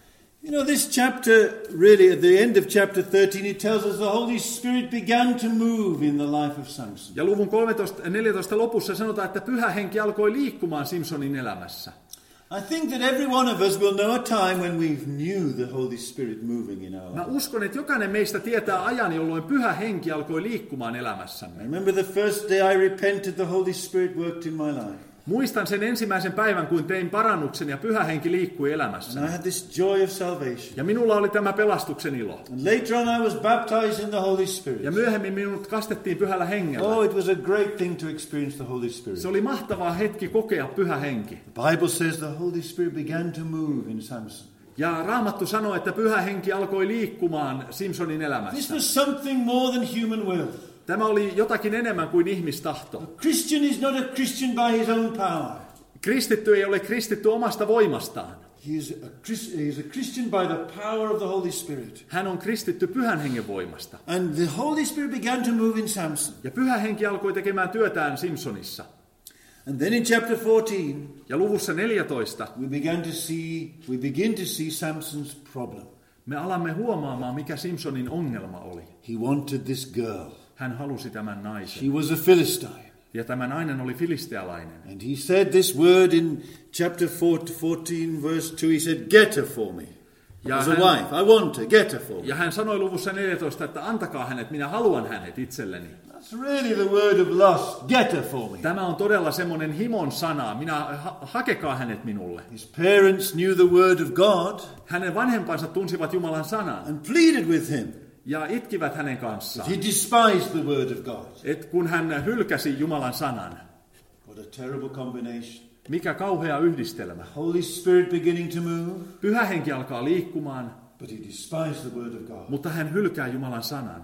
You know, this chapter, really, at the end of chapter thirteen, it tells us the Holy Spirit began to move in the life of Samson. Ja luvun kolmetoista, neljätoista lopussa sanotaan, että pyhä henki alkoi liikkumaan Simsonin elämässä. I think that every one of us will know a time when we knew the Holy Spirit moving in our Mä lives. uskon, että jokainen meistä tietää ajan, jolloin pyhä henki alkoi liikkumaan I elämässämme. remember the first day I repented, the Holy Spirit worked in my life. Muistan sen ensimmäisen päivän, kun tein parannuksen ja pyhä henki liikkui elämässä. And I had this joy of salvation. Ja minulla oli tämä pelastuksen ilo. And later on I was baptized in the Holy Spirit. Ja myöhemmin minut kastettiin pyhällä hengellä. Oh, it was a great thing to experience the Holy Spirit. Se oli mahtavaa hetki kokea pyhä henki. The Bible says the Holy Spirit began to move in Samson. Ja Raamattu sanoo, että pyhä henki alkoi liikkumaan Simsonin This elämässä. was something more than human will. Tämä oli jotakin enemmän kuin ihmistahto. A Christian is not a Christian by his own power. Kristitty ei ole kristitty omasta voimastaan. He is a, Christ, he is a Christian by the power of the Holy Spirit. Hän on kristitty pyhän hengen voimasta. And the Holy Spirit began to move in Samson. Ja pyhä henki alkoi tekemään työtään Simsonissa. And then in chapter fourteen, Ja luvussa neljätoista we began to see, we begin to see Samson's problem. me alamme huomaamaan, mikä Simsonin ongelma oli. He wanted this girl. Hän halusi tämän naisen. She was a Philistine. Ja tämä nainen oli filistealainen. And he said this word in chapter fourteen, verse two. He said, get her for me. Ja As a hän, wife, I want her, get her for me. ja hän sanoi luvussa neljätoista, että antakaa hänet, minä haluan hänet itselleni. That's really the word of lust. Get her for me. Tämä on todella semmoinen himon sana. Minä ha- hakekaa hänet minulle. His parents knew the word of God Hänen vanhempansa tunsivat Jumalan sanan and pleaded with him. ja itkivät hänen kanssaan. He despised the word of God. Et kun hän hylkäsi Jumalan sanan. What a terrible combination. Mikä kauhea yhdistelmä. Holy Spirit beginning to move, Pyhä henki alkaa liikkumaan, but he despised the word of God. mutta hän hylkää Jumalan sanan.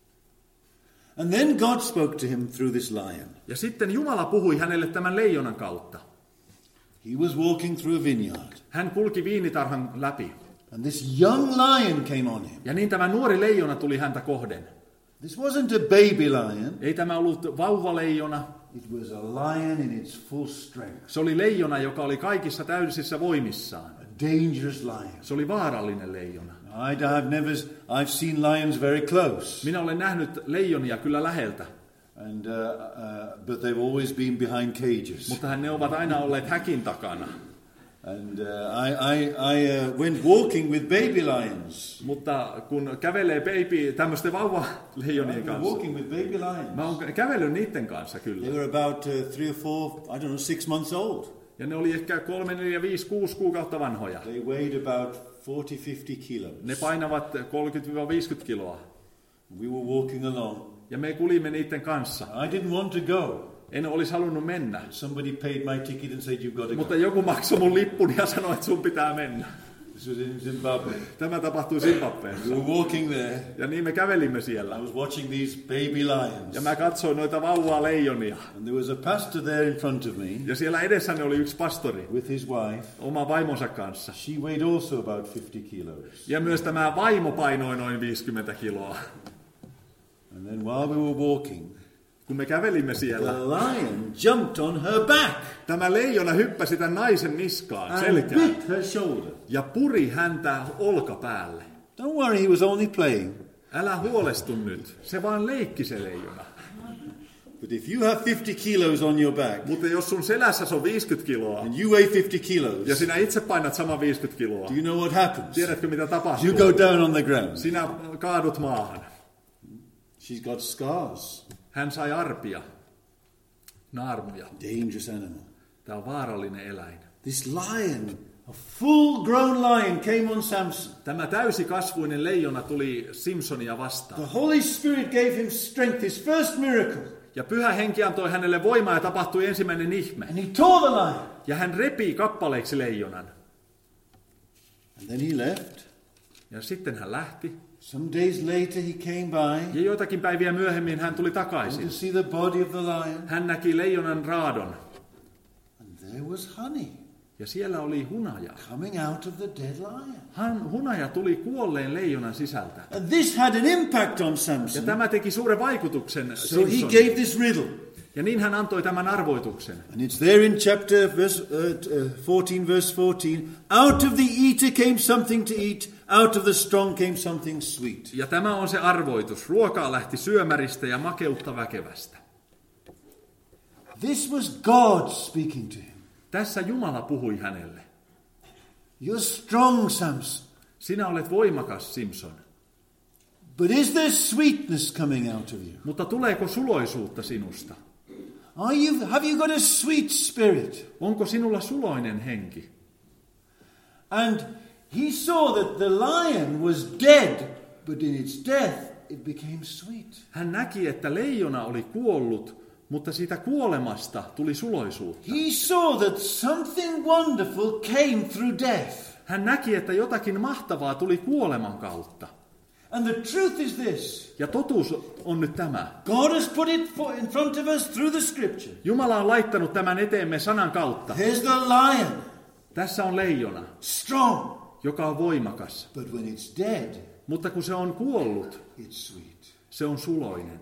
And then God spoke to him through this lion. Ja sitten Jumala puhui hänelle tämän leijonan kautta. He was walking through a vineyard, Hän kulki viinitarhan läpi. and this young lion came on him. Ja niin tämä nuori leijona tuli häntä kohden. This wasn't a baby lion. Ei tämä ollut vauvaleijona. It was a lion in its full strength. Se oli leijona, joka oli kaikissa täydellisissä voimissaan. A dangerous lion. Se oli vaarallinen leijona. I, I've never, I've seen lions very close, Minä olen nähnyt leijonia kyllä läheltä, and uh, uh, but they've always been behind cages. mutta ne ovat aina olleet häkin takana. And uh, I, I, I uh, went walking with baby lions. Mutta kun kävelee baby tämmöisten vauvaleijonien I was kanssa, walking with baby lions. mä oon kävellyt niiden kanssa They kyllä. were about uh, three or four, I don't know, six months old. Ja ne oli ehkä kolme, neljä, viisi, kuusi kuukautta vanhoja. They weighed about forty, fifty kilos. Ne painavat kolmekymmentä viisikymmentä kiloa. We were walking along. Ja me kulimme niiden kanssa. I didn't want to go. En olisi halunnut mennä. Somebody paid my ticket and said, you've got to Mutta go. joku maksoi mun lippun ja sanoi, että sun pitää mennä. This was in Zimbabwe. Tämä tapahtui Zimbabweessa. We were walking there. Ja niin me kävelimme I siellä. was watching these baby lions. Ja mä katsoin noita vauvaa leijonia. And there was a pastor there in front of me Ja siellä edessäni oli yksi pastori, with his wife. oma vaimonsa kanssa. She weighed also about fifty kilos. Ja myös tämä vaimo painoi noin viisikymmentä kiloa. And then while we were walking, Kun me kävelimme the siellä, lion jumped on her back tämä leijona hyppäsi tämän naisen niskaan, and selkään, bit her shoulder. ja puri häntä olkapäälle. Don't worry, he was only playing. Älä huolestu nyt, se vaan leikki se leijona. But if you have fifty kilos on your back Mutta jos sun selässä on viisikymmentä kiloa, and you weigh fifty kilos, ja sinä itse painat sama viisikymmentä kiloa, do you know what happens? tiedätkö mitä tapahtuu? You go down on the ground. Sinä kaadut maahan. She's got scars. Hän sai arpia, naarmuja. Dangerous animal. Tämä on vaarallinen eläin. This lion, a full-grown lion, came on Samson. Tämä täysikasvuinen leijona tuli Simsonia vastaan. The Holy Spirit gave him strength, his first miracle. Ja pyhä henki antoi hänelle voimaa ja tapahtui ensimmäinen ihme. And he tore the lion. Ja hän repii kappaleiksi leijonan. And then he left. Ja sitten hän lähti. Some days later he came by Ja joitakin päiviä myöhemmin hän tuli to takaisin. see the body of the lion. Hän näki leijonan raadon. And there was honey Ja siellä oli hunaja. coming out of the dead lion. Hän, hunaja tuli kuolleen leijonan sisältä. And this had an impact on Ja Samson. tämä teki suuren vaikutuksen So he Simsoniin. gave this riddle. Ja niin hän antoi tämän arvoituksen. And it's there in chapter verse, uh, fourteen, verse fourteen. Out of the eater came something to eat, out of the strong came something sweet. Ja tämä on se arvoitus. Ruokaa lähti syömäristä ja makeutta väkevästä. This was God speaking to him. Tässä Jumala puhui hänelle. You're strong, Samson. Sinä olet voimakas, Simson. But is there sweetness coming out of you? Mutta tuleeko suloisuutta sinusta? Are you, have you got a sweet spirit? Onko sinulla suloinen henki? And he saw that the lion was dead, but in its death it became sweet. Hän näki, että leijona oli kuollut, mutta siitä kuolemasta tuli suloisuutta. He saw that something wonderful came through death. Hän näki, että jotakin mahtavaa tuli kuoleman kautta. And the truth is this. Ja totuus on nyt tämä. God has put it in front of us through the scripture. Jumala on laittanut tämän eteemme sanan kautta. Here's the lion. Tässä on leijona, Strong. joka on voimakas. But when it's dead, Mutta kun se on kuollut, it's sweet. se on suloinen.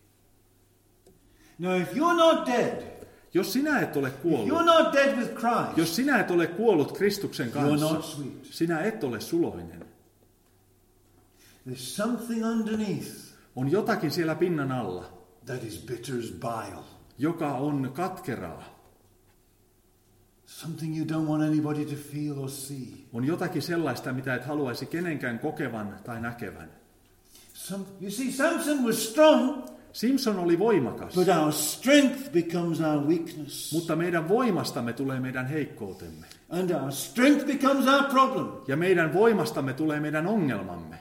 Now if you're not dead, Jos sinä et ole if you're kuollut, not dead with Christ, jos sinä et ole kuollut Kristuksen you're kanssa, not sweet. sinä et ole suloinen. There's something underneath On jotakin siellä pinnan alla, that is bitter as bile. joka on katkeraa. Something you don't want anybody to feel or see. On jotakin sellaista, mitä et haluaisi kenenkään kokevan tai näkevän. Some, you see, Samson was strong, Simson oli voimakas, but our strength becomes our weakness. mutta meidän voimastamme tulee meidän heikkoutemme. And our strength becomes our problem. Ja meidän voimastamme tulee meidän ongelmamme.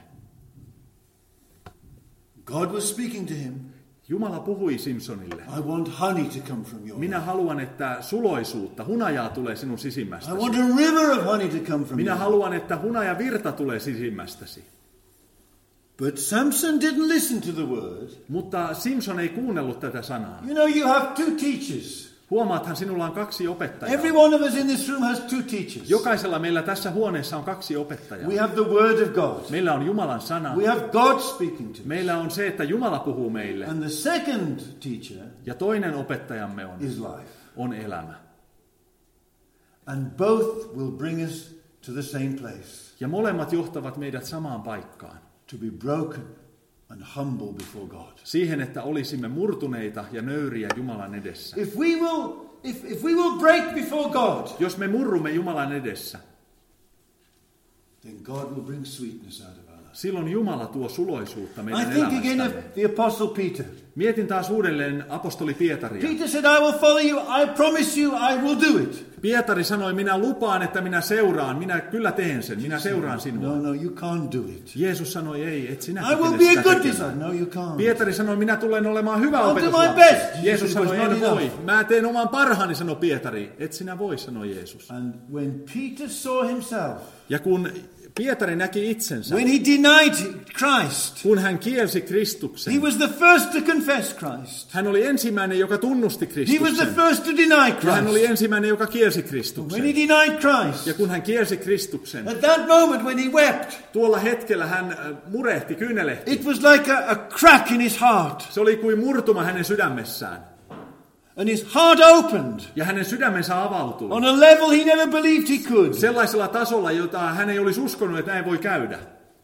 God was speaking to him. Jumala puhui Simsonille. I want honey to come from your Minä mouth. haluan, että suloisuutta, hunajaa tulee sinun I sisimmästäsi. want a river of honey to come from Minä you. haluan, että hunaja virta tulee sisimmästäsi. But Samson didn't listen to the word. Mutta Simson ei kuunnellut tätä sanaa. You know, you have two teachers. Huomaathan, sinulla on kaksi opettajaa. Every one of us in this room has two teachers. Jokaisella meillä tässä huoneessa on kaksi opettajaa. We have the word of God. Meillä on Jumalan sana. We have God speaking to us. Meillä on se, että Jumala puhuu meille. And the second teacher Ja toinen opettajamme on, is life. on elämä. And both will bring us to the same place. Ja molemmat johtavat meidät samaan paikkaan. To be broken and humble before God. Siihen, että olisimme murtuneita ja nöyriä Jumalan edessä. If we will, if, if we will break before God, Jos me murrumme Jumalan edessä, then God will bring sweetness out of our lives. silloin Jumala tuo suloisuutta I meidän think again of elämästämme. the Apostle Peter. Mietin taas uudelleen apostoli Pietaria. Peter said, I will follow you, I promise you, I will do it. Pietari sanoi, minä lupaan, että minä seuraan, minä kyllä teen sen, minä seuraan sinua. No, no, you can't do it. Jeesus sanoi, ei, et sinä I will kykene be a sitä good tekemään. disciple. No, you can't. Pietari sanoi, minä tulen olemaan hyvä I'll do opetuslapsi. my best. Jeesus Jesus sanoi, was not en voi. enough. Mä teen oman parhaani, sanoi Pietari. Et sinä voi, sanoi Jeesus. And when Peter saw himself, Ja kun Pietari näki itsensä, when he denied Christ, kun hän kielsi Kristuksen, he was the first to confess Christ. hän oli ensimmäinen, joka tunnusti He was the Kristuksen. first to deny Ja hän oli Christ. ensimmäinen, joka kielsi When he Kristuksen. denied Christ, Ja kun hän kielsi Kristuksen, at that moment when he wept, tuolla hetkellä hän äh, murehti, kyynelehti. it was like a, a crack in his heart. Se oli kuin murtuma hänen sydämessään. And his heart opened Ja hänen sydämensä avautui. on a level he never believed he could. Sellaisella tasolla, jota hän ei olisi uskonut, että näin voi käydä.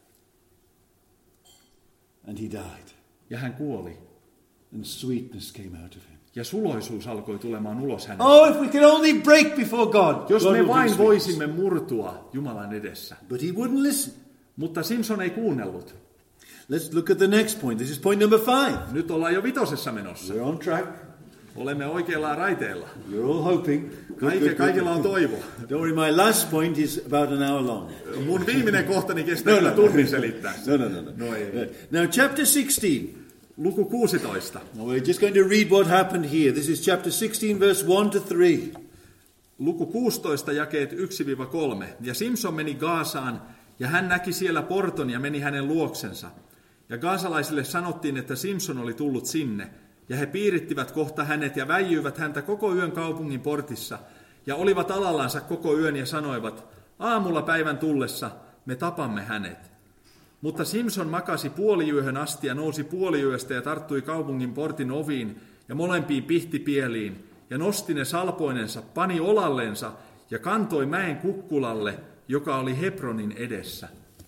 And he died. Ja hän kuoli. And sweetness came out of him. Ja suloisuus alkoi tulemaan ulos hänestä. Oh, if we could only break before God. Jos God me will bring vain sweetness. voisimme murtua Jumalan edessä. But he wouldn't listen. Mutta Simson ei kuunnellut. Let's look at the next point. This is point number five. Nyt ollaan jo vitosessa menossa. We're on track. Olemme oikealla raiteella. You're all hoping. Good, Kaikke, good, good. kaikilla on toivo. Don't worry, my last point is about an hour long. Mun viimeinen kohtani kestää No, kyllä no. tunnin selittää. No, no, no, no. No ei. Now, chapter sixteen. Luku kuusitoista. Now, we're just going to read what happened here. This is chapter sixteen, verse one to three. Luku kuusitoista, jakeet yksi kolme. Ja Simson meni Gaasaan, ja hän näki siellä porton ja meni hänen luoksensa. Ja gaasalaisille sanottiin, että Simson oli tullut sinne. Ja he piirittivät kohta hänet ja väijyivät häntä koko yön kaupungin portissa. Ja olivat alallansa koko yön ja sanoivat, aamulla päivän tullessa me tapamme hänet. Mutta Simson makasi puoliyöhön asti ja nousi puoliyöstä ja tarttui kaupungin portin oviin ja molempiin pihtipieliin, ja nosti ne salpoinensa, pani olallensa ja kantoi mäen kukkulalle, joka oli Hebronin edessä.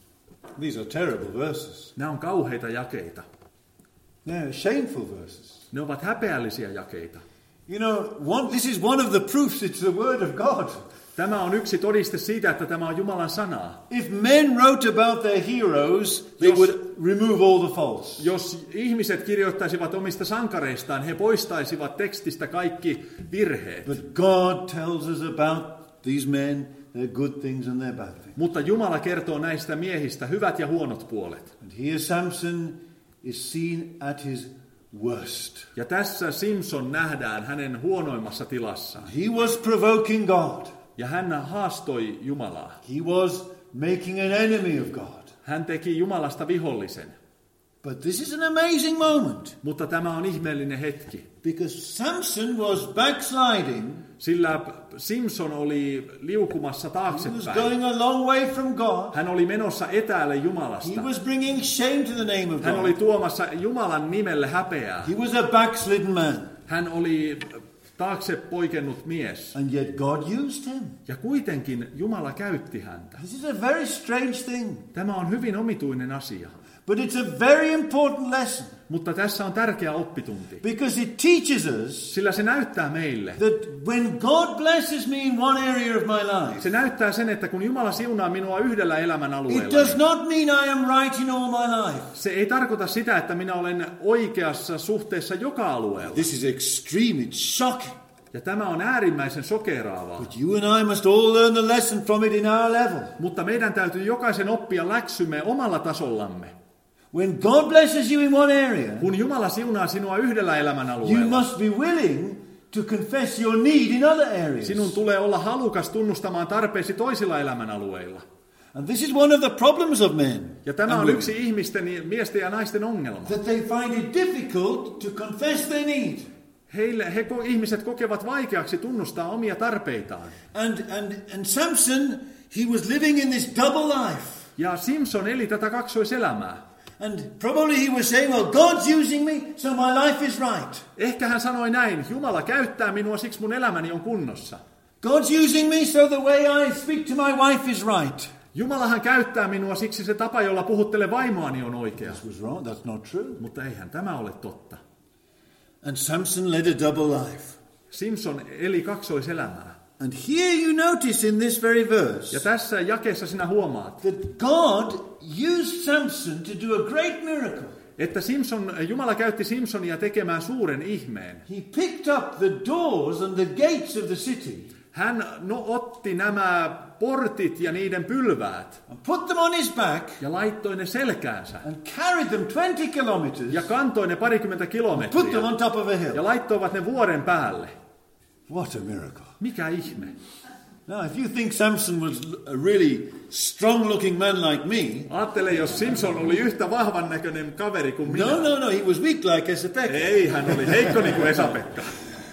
These are terrible verses. Nämä on kauheita jakeita. They're shameful verses. Ne ovat häpeällisiä jakeita. You know, one, this is one of the proofs it's the word of God. Tämä on yksi todiste siitä, että tämä on Jumalan sanaa. If men wrote about their heroes, they Jos- would remove all the faults. Jos ihmiset kirjoittaisivat omista sankareistaan, he poistaisivat tekstistä kaikki virheet. But God tells us about these men, their good things and their bad things. Mutta Jumala kertoo näistä miehistä hyvät ja huonot puolet. And here Samson is seen at his worst. Ja tässä Simson nähdään hänen huonoimmassa tilassaan. He was provoking God. Ja hän haastoi Jumalaa. He was making an enemy of God. Hän teki Jumalasta vihollisen. But this is an amazing moment, Mutta tämä on ihmeellinen hetki. because Samson was backsliding. Sillä Simson oli liukumassa He was taaksepäin. going a long way from God. Hän oli menossa etäälle He Jumalasta. was bringing shame to the name of Hän oli God. tuomassa Jumalan nimelle häpeää. He was a backslidden man. Hän oli taakse poikennut mies. And yet God used him. Ja kuitenkin Jumala käytti häntä. This is a very strange thing. Tämä on hyvin omituinen asia. But it's a very important lesson, Mutta tässä on tärkeä oppitunti. because it teaches us Sillä se näyttää meille. that when God blesses me in one area of my life, Se näyttää sen, että kun Jumala siunaa minua yhdellä elämän it alueella, does not mean I am right in all my life. se ei tarkoita sitä, että minä olen oikeassa suhteessa joka alueella. This is extreme, it's shocking. Ja tämä on äärimmäisen sokeraavaa. But you and I must all learn the lesson from it in our level. Mutta meidän täytyy jokaisen oppia läksymme omalla tasollamme. When God blesses you in one area, Kun Jumala siunaa sinua yhdellä elämän you alueella, must be willing to confess your need in other areas. sinun tulee olla halukas tunnustamaan tarpeesi toisilla elämän alueilla. And this is one of the problems of men. Ja tämä and on women, yksi ihmisten, miesten ja naisten ongelma. that they find it difficult to confess their need. Heille, he, ihmiset kokevat vaikeaksi tunnustaa omia tarpeitaan. And, and, and Samson, he was living in this double life. Ja Simson eli tätä kaksoiselämää. And probably he was saying, well, God's using me, so my life is right. Ehkä hän sanoi näin, Jumala käyttää minua, siksi mun elämäni on kunnossa. God's using me, so the way I speak to my wife is right. Jumalahan käyttää minua, siksi se tapa, jolla puhuttele vaimoani on oikea. This was wrong, that's not true. Mutta eihän tämä ole totta. And Samson led a double life. Simson eli kaksoiselämää. And here you notice in this very verse Ja tässä jakeessa sinä huomaat, that God used Samson to do a great miracle. että Simson, Jumala käytti Simsonia tekemään suuren ihmeen. He picked up the doors and the gates of the city Hän no, otti nämä portit ja niiden pylväät and put them on his back ja laittoi ne selkäänsä and carried them twenty kilometers, ja kantoi ne parikymmentä put them kilometriä on top of a hill. ja laittoivat ne vuoren päälle. What a miracle. Mikä ihme? Now, if you think Samson was a really strong-looking man like me, Ajattele, jos Simson oli yhtä vahvan näköinen kaveri kuin minä. no, no, no, he was weak like Esa-Pekka. Ei, hän oli heikko niin kuin Esa-Pekka.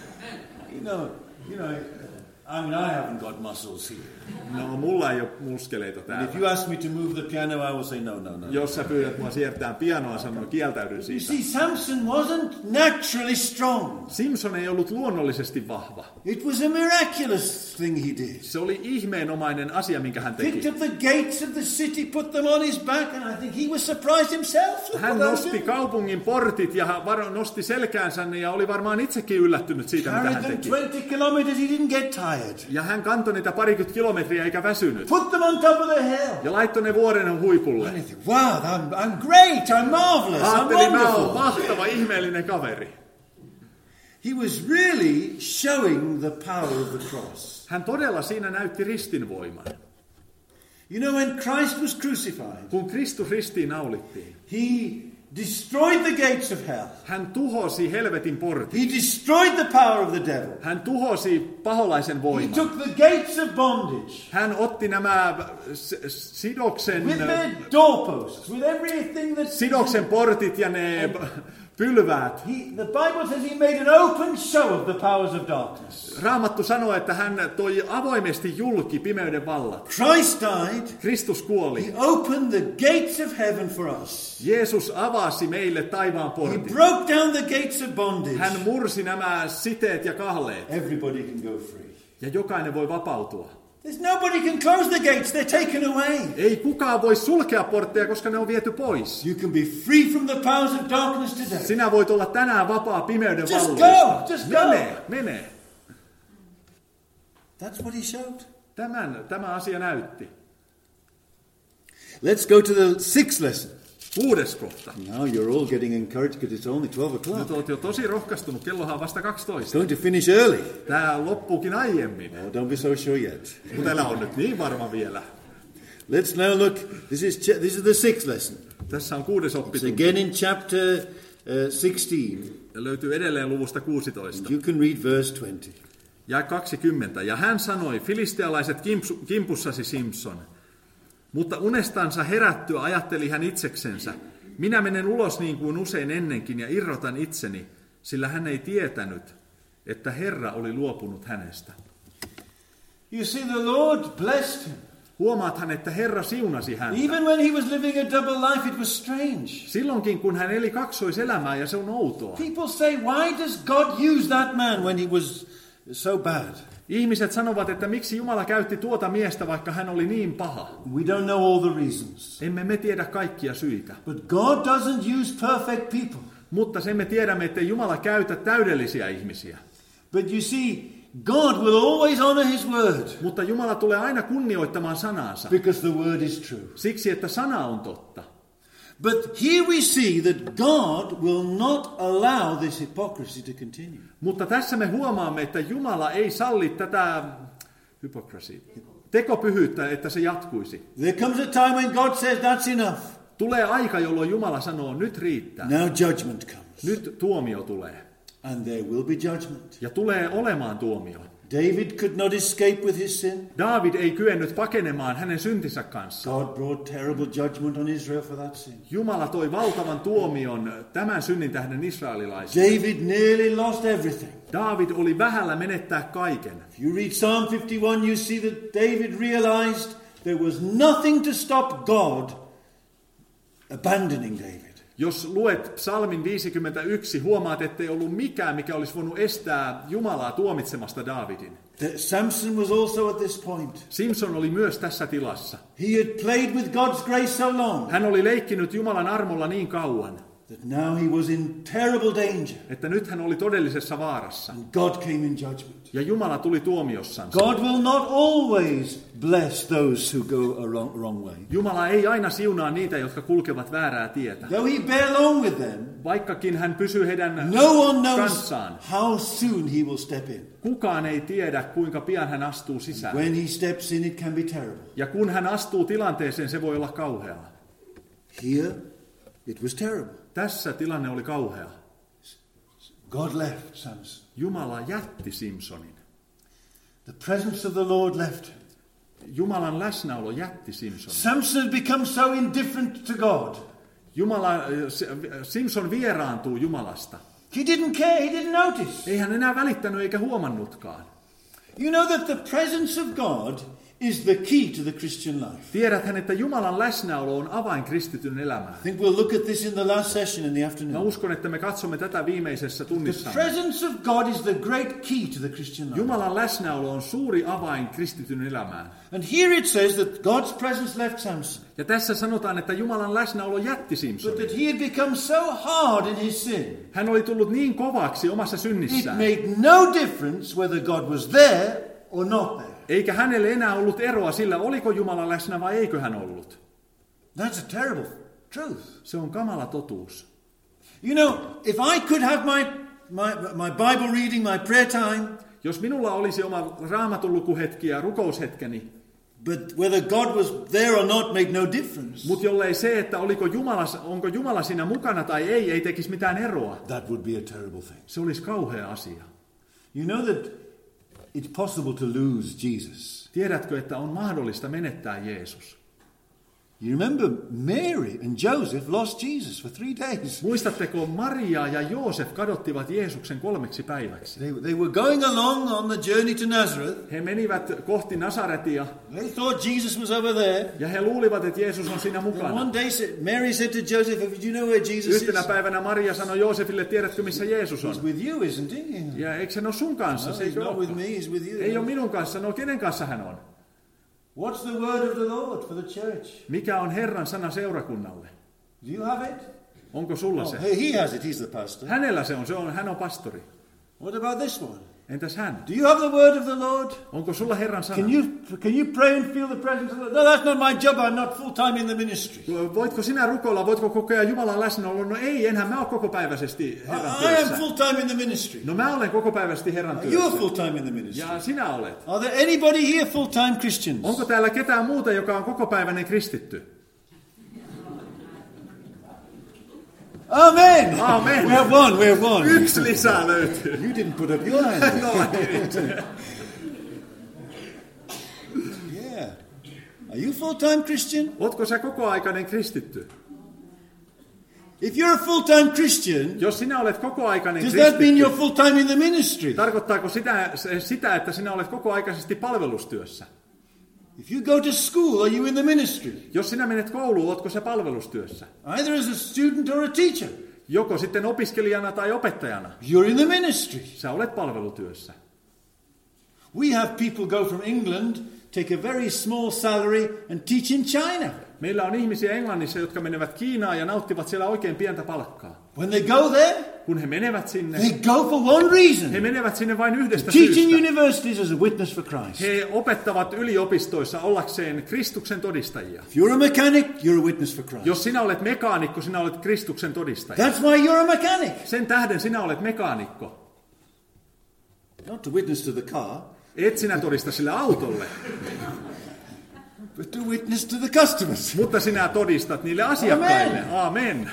You know, you know, I mean, I haven't got muscles here. No, mulla ei ole muskeleita And täällä. if you ask me to move the piano, I will say no, no, no. Jos sä pyydät mua siirtämään pianoa, sanon kieltäydyn You siitä. see, Samson wasn't naturally strong. Simson ei ollut luonnollisesti vahva. It was a miraculous thing he did. Se oli ihmeenomainen asia, minkä hän Picked teki. up the gates of the city, put them on his back, and I think he was surprised himself. Look Hän what I'm nosti doing. kaupungin portit ja hän var- nosti selkäänsä ja oli varmaan itsekin yllättynyt siitä, mitä Carried hän them teki. twenty kilometers, he didn't get tired. Ja hän kantoi niitä parikymmentä kilometriä eikä väsynyt. Put them on top of the hill. Ja laittoi ne vuoren huipulle. And I think, wow, I'm, I'm great, I'm marvelous, I'm Ajattelin, mä oon wonderful. mahtava, ihmeellinen kaveri. He was really showing the power of the cross. Hän todella siinä näytti ristin voiman. You know, when Christ was crucified, Kun Kristus ristiin naulittiin, he destroyed the gates of hell. hän tuhosi helvetin portit. He destroyed the power of the devil. Hän tuhosi paholaisen He voiman. took the gates of bondage Hän otti nämä s- sidoksen, with their doorposts, with everything that sidoksen portit ja ne pylväät. He, the Bible says he made an open show of the powers of darkness. Raamattu sanoo, että hän toi avoimesti julki pimeyden vallat. Christ died. Kristus kuoli. He opened the gates of heaven for us. Jeesus avasi meille taivaan He portin. broke down the gates of bondage. Hän mursi nämä siteet ja kahleet. Everybody can go free. Ja jokainen voi vapautua. There's nobody can close the gates. They're taken away. Ei kukaan voi sulkea portteja, koska ne on viety pois. You can be free from the powers of darkness today. Sinä voit olla tänään vapaa pimeyden Just valloista. go, just go. Mene, mene. That's what he showed. Tämän, tämä asia näytti. Let's go to the sixth lesson. Kuudes kohta. Now you're all getting encouraged because it's only twelve o'clock. Nyt olet jo tosi rohkaistunut, kellohan on vasta It's kaksitoista. going to finish early. Tää loppuukin aiemmin. Oh, don't be so sure yet. Mutta älä on nyt niin varma vielä. Let's now look. This is cha- this is the sixth lesson. Tässä on kuudes It's oppitunti. again in chapter uh, sixteen. Löytyy edelleen luvusta kuusitoista. You can read verse twenty. Ja kaksikymmentä. Ja hän sanoi, filistealaiset kimps- kimpussasi Simson. Mutta unestansa herättyä ajatteli hän itseksensä. Minä menen ulos niin kuin usein ennenkin ja irrotan itseni, sillä hän ei tietänyt, että Herra oli luopunut hänestä. You see, the Lord blessed him. Huomaathan, että Herra siunasi häntä. Even when he was living a double life, it was strange. Silloinkin, kun hän eli kaksoiselämää, ja se on outoa. People say, why does God use that man when he was so bad? Ihmiset sanovat, että miksi Jumala käytti tuota miestä, vaikka hän oli niin paha. We don't know all the reasons. Emme me tiedä kaikkia syitä. But God doesn't use perfect people. Mutta sen me tiedämme, että Jumala käytä täydellisiä ihmisiä. But you see, God will always honor his word. Mutta Jumala tulee aina kunnioittamaan sanansa. Because the word is true. Siksi, että sana on totta. But here we see that God will not allow this hypocrisy to continue. Mutta tässä me huomaamme, että Jumala ei salli tätä hypocrisy, tekopyhyyttä, että se jatkuisi. There comes a time when God says that's enough. Tulee aika, jolloin Jumala sanoo, nyt riittää. Now judgment comes. Nyt tuomio tulee. And there will be judgment. Ja tulee olemaan tuomio. David could not escape with his sin. David ei kyennyt pakenemaan hänen syntinsä kanssa. God brought terrible judgment on Israel for that sin. Jumala toi valtavan tuomion tämän synnin tähden israelilaisille. David nearly lost everything. David oli vähällä menettää kaiken. If you read Psalm fifty-one, you see that David realized there was nothing to stop God abandoning David. Jos luet psalmin viisikymmentäyksi, huomaat, ettei ollut mikään, mikä olisi voinut estää Jumalaa tuomitsemasta Davidin. The, Samson was also at this point. Simson oli myös tässä tilassa. He had played with God's grace so long Hän oli leikkinyt Jumalan armolla niin kauan, that now he was in terrible danger. että nyt hän oli todellisessa vaarassa. And God came in judgment. Ja Jumala tuli tuomiossansa. God will not always bless those who go a wrong, wrong way. Jumala ei aina siunaa niitä, jotka kulkevat väärää tietä. Though he bear along with them, Vaikkakin hän pysyy heidän no one knows kanssaan. how soon he will step in. Kukaan ei tiedä, kuinka pian hän astuu sisään. When he steps in, it can be terrible. Ja kun hän astuu tilanteeseen, se voi olla kauheaa. Here, it was terrible. Tässä tilanne oli kauhea. God left Samson. Jumala jätti Simsonin. The presence of the Lord left him. Jumalan läsnäolo jätti Simsonin. Samson had become so indifferent to God. Jumala, Simson vieraantuu Jumalasta. He didn't care, he didn't notice. Ei hän enää välittänyt eikä huomannutkaan. You know that the presence of God is the key to the Christian life. Tiedäthän, että Jumalan läsnäolo on avain kristityn elämään. I think we'll look at this in the last session in the Mä afternoon. uskon, että me katsomme tätä viimeisessä The tunnissamme. presence of God is the great key to the Christian life. Jumalan läsnäolo on suuri avain kristityn elämään. And here it says that God's presence left Samson. Ja tässä sanotaan, että Jumalan läsnäolo jätti But Simsonin. that he had become so hard in his sin, Hän oli tullut niin kovaksi omassa it synnissään, made no difference whether God was there or not there. eikä hänelle enää ollut eroa sillä, oliko Jumala läsnä vai eikö hän ollut. That's a terrible truth. Se on kamala totuus. You know, if I could have my, my, my Bible reading, my prayer time, Jos minulla olisi oma raamatun lukuhetki ja rukoushetkeni, but whether God was there or not made no difference, mutta jollei se, että oliko Jumala, onko Jumala siinä mukana tai ei, ei tekisi mitään eroa. that would be a terrible thing. Se olisi kauhea asia. You know that it's possible to lose Jesus. Tiedätkö, että on mahdollista menettää Jeesus? You remember Mary and Joseph lost Jesus for three days. Muistatteko, Maria ja Joosef kadottivat Jeesuksen kolmeksi päiväksi? They, they were going along on the journey to Nazareth. He menivät kohti Nasaretia. They thought Jesus was over there. Ja he luulivat, että Jeesus on siinä mukana. One day Mary said to Joseph, "Do you know where Jesus is?" Yhtenä päivänä Maria sanoi Joosefille, tiedätkö missä Jeesus on? He's with you, isn't he? Ja eikö se ole sun kanssa? No, Se he's eikö not ole? with me, he's with you. Ei ole minun kanssa. No kenen kanssa hän on? What's the word of the Lord for the church? Mikä on Herran sana seurakunnalle? Do you have it? Onko sulla Oh, se? hey, he has it. He's the pastor. Hänellä se on, se on, hän on pastori. What about this one? Entäs hän? Do you have the word of the Lord? Onko sulla Herran sana? Can you can you pray and feel the presence of the Lord? No, that's not my job. I'm not full time in the ministry. Voitko sinä rukoilla? Voitko kokea Jumalan läsnäoloa? No ei, enhän mä ole kokopäiväisesti Herran I, I am työssä. full time in the ministry. No mä olen kokopäiväisesti Herran You are työssä. full time in the ministry. Ja sinä olet. Are there anybody here full time Christians? Onko täällä ketään muuta, joka on kokopäiväinen kristitty? Amen. Amen. We have one. We have one. Yksi lisää löytyy. You didn't put up your hand. No, Yeah. Are you full time Christian? Ootko sä kokoaikainen kristitty? If you're a full time Christian, Jos sinä olet kokoaikainen does that mean kristitty, you're full time in the ministry? tarkoittaako sitä, sitä, että sinä olet kokoaikaisesti palvelustyössä? If you go to school, are you in the ministry? Jos sinä menet kouluun, ootko sä palvelustyössä? Either as a student or a teacher. Joko sitten opiskelijana tai opettajana. You're in the ministry. Sä olet palvelutyössä. We have people go from England, take a very small salary and teach in China. Meillä on ihmisiä Englannissa, jotka menevät Kiinaan ja nauttivat siellä oikein pientä palkkaa. When they go there, Kun he menevät sinne, they go for one reason. he menevät sinne vain yhdestä Teaching syystä. universities as a witness for Christ. He opettavat yliopistoissa ollakseen Kristuksen todistajia. If you're a mechanic, you're a witness for Christ. Jos sinä olet mekaanikko, sinä olet Kristuksen todistaja. That's why you're a mechanic. Sen tähden sinä olet mekaanikko. Not to witness to the car, Et sinä todista sille autolle, but to witness to the customers. mutta sinä todistat niille asiakkaille. Amen.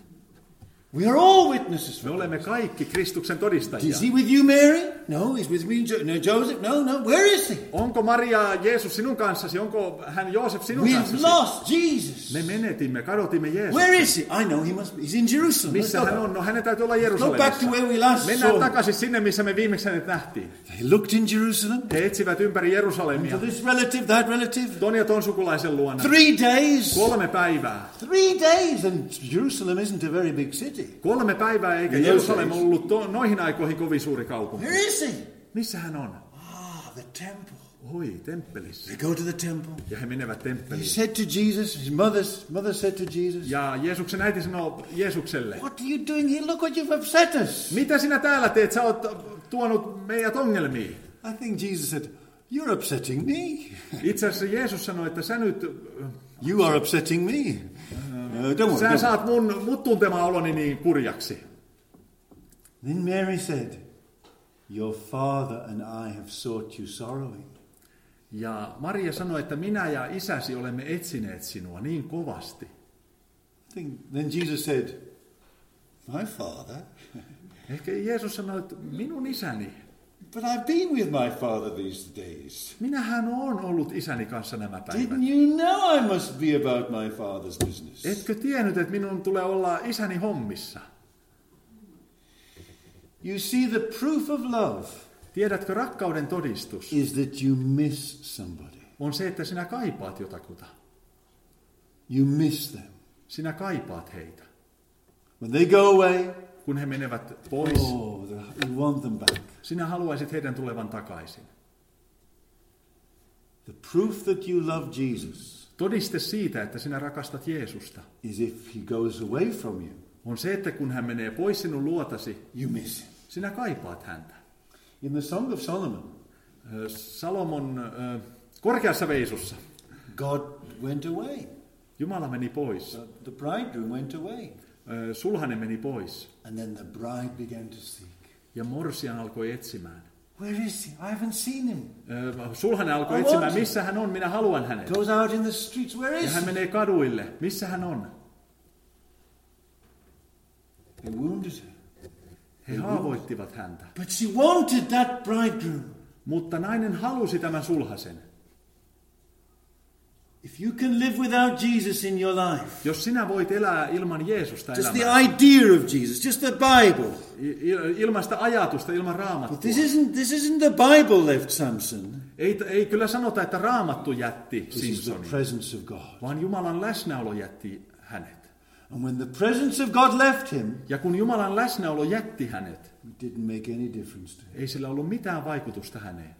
We are all witnesses Me for olemme kaikki Kristuksen Christ. todistajia. Is he with you, Mary? No, he's with me. Jo- no, Joseph? No, no. Where is he? Onko Maria Jeesus sinun kanssasi? Onko hän Joosef sinun We've kanssasi? lost Jesus. Me menetimme, kadotimme Where Jeesuksen. is he? I know he must be. He's in Jerusalem. Let's Missä go hän back. on? No hänen täytyy olla Go back to Jerusalemissa. where we last Mennään saw him. takaisin sinne, missä me viimeksi hänet nähtiin. They looked in Jerusalem. He etsivät ympäri Jerusalemia. To this relative, that relative. Ton ja ton sukulaisen luona. Three days. Kolme päivää. Three days. And Jerusalem isn't a very big city. Kolme päivää, eikä In those Jerusalem days. ollut to, noihin aikoihin kovin suuri kaupunki. Where is he? Missä hän on? Ah, the temple. Oi, temppelissä. They go to the temple. Ja he menevät He temppeliin. said to Jesus, his mother's, mother said to Jesus, Ja Jeesuksen äiti sanoo Jeesukselle, what are you doing here? Look what you've upset us. mitä sinä täällä teet? Sä oot tuonut meidät ongelmiin. I think Jesus said, you're upsetting me. Itse asiassa Jeesus sanoi, että sä nyt, You are upsetting me. Uh, don't worry. sä Don't saat mun, mut tuntemaan oloni niin kurjaksi. Then Mary said, your father and I have sought you sorrowing. Ja Maria sanoi, että minä ja isäsi olemme etsineet sinua niin kovasti. I think, then Jesus said, my father? Ehkä Jeesus sanoi, että minun isäni. But I've been with my father these days. Minähän olen ollut isäni kanssa nämä päivät. Didn't you know I must be about my father's business? Etkö tiennyt, että minun tulee olla isäni hommissa? You see, the proof of love Tiedätkö, rakkauden todistus is that you miss somebody. on se, että sinä kaipaat jotakuta. You miss them. Sinä kaipaat heitä. When they go away, Kun he menevät pois, oh, you want them back. sinä haluaisit heidän tulevan takaisin. The proof that you love Jesus Todiste siitä, että sinä rakastat Jeesusta, is if he goes away from you, on se, että kun hän menee pois sinun luotasi, you miss him. sinä kaipaat häntä. In the Song of Solomon, Ö, Salomon ö, korkeassa veisussa God went away. Jumala meni pois. The, the bridegroom went away. Ö, Sulhanen meni pois. And then the bride began to seek. Ja morsian alkoi etsimään. Where is he? I haven't seen him. Ö, Sulhanen alkoi I etsimään, want him. missä hän on, minä haluan hänet. Goes out in the streets. Where Ja is hän he? menee kaduille, missä hän on. They wounded her. He haavoittivat häntä. But she wanted that bridegroom. Mutta nainen halusi tämän sulhasen. If you can live without Jesus in your life, Jos sinä voit elää ilman Jeesusta just the elämää, idea of Jesus, just the Bible. il- ilman sitä ajatusta, ilman But Raamattua. this isn't, this isn't the Bible left Samson. Ei, ei kyllä sanota, että Raamattu jätti This is the Simsonin, presence of God. vaan Jumalan läsnäolo jätti hänet. And when the presence of God left him, Ja kun Jumalan läsnäolo jätti hänet, it didn't make any difference to him. ei sillä ollut mitään vaikutusta häneen.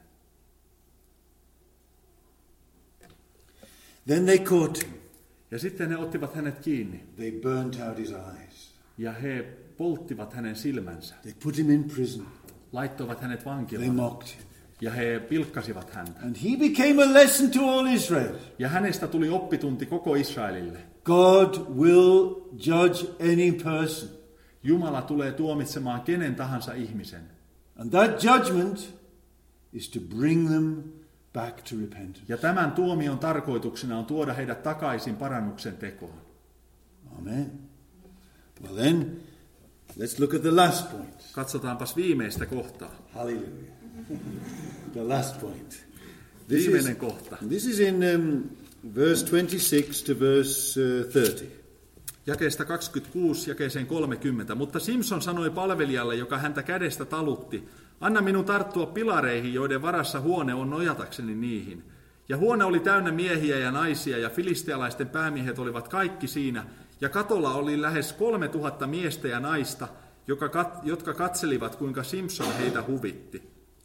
Then they caught him. Ja sitten he ottivat hänet kiinni They burnt out his eyes. ja he polttivat hänen silmänsä, They put him in prison. laittoivat hänet They vankilaan mocked him. ja he pilkkasivat häntä. And he became a lesson to all Israel. Ja hänestä tuli oppitunti koko Israelille. God will judge any person. Jumala tulee tuomitsemaan kenen tahansa ihmisen. And that judgment is to bring them back to repentance. Ja tämän tuomion tarkoituksena on tuoda heidät takaisin parannuksen tekoon. Amen. Well then, let's look at the last point. Katsotaanpas viimeistä kohtaa. Hallelujah. The last point. This Viimeinen is, kohta. this is in um, verse twenty-six to verse uh, thirty. Jakeesta kaksikymmentäkuusi jakeeseen kolmekymmentä. Mutta Simson sanoi palvelijalle, joka häntä kädestä talutti, anna minun tarttua pilareihin, joiden varassa huone on nojatakseni niihin. Ja huone oli täynnä miehiä ja naisia, ja filistealaisten päämiehet olivat kaikki siinä, ja katolla oli lähes kolme tuhatta miestä ja naista, jotka katselivat, kuinka Simson heitä huvitti.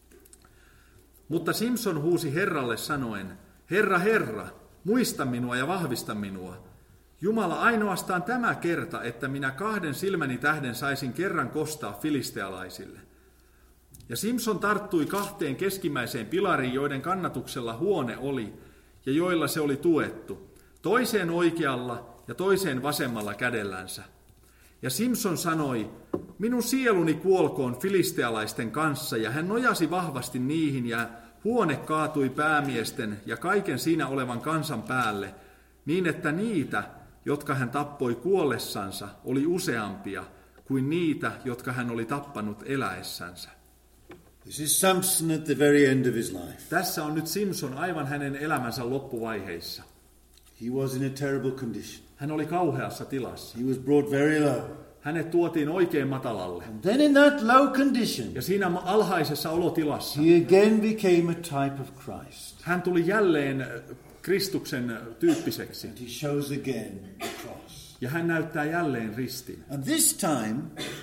Mutta Simson huusi Herralle sanoen, Herra, Herra, muista minua ja vahvista minua. Jumala, ainoastaan tämä kerta, että minä kahden silmäni tähden saisin kerran kostaa filistealaisille. Ja Simson tarttui kahteen keskimmäiseen pilariin, joiden kannatuksella huone oli, ja joilla se oli tuettu, toiseen oikealla ja toiseen vasemmalla kädellänsä. Ja Simson sanoi, minun sieluni kuolkoon filistealaisten kanssa, ja hän nojasi vahvasti niihin, ja huone kaatui päämiesten ja kaiken siinä olevan kansan päälle, niin että niitä, jotka hän tappoi kuollessansa, oli useampia kuin niitä, jotka hän oli tappanut eläessänsä. This is Samson at the very end of his life. Tässä on nyt Simson aivan hänen elämänsä loppuvaiheissa. He was in a terrible condition. Hän oli kauheassa tilassa. He was brought very low. Hänet tuotiin oikein matalalle. And then in that low condition, Ja siinä alhaisessa olotilassa he again became a type of Christ. hän tuli jälleen Kristuksen tyyppiseksi. And he shows again the cross. Ja hän näyttää jälleen ristin. And this time,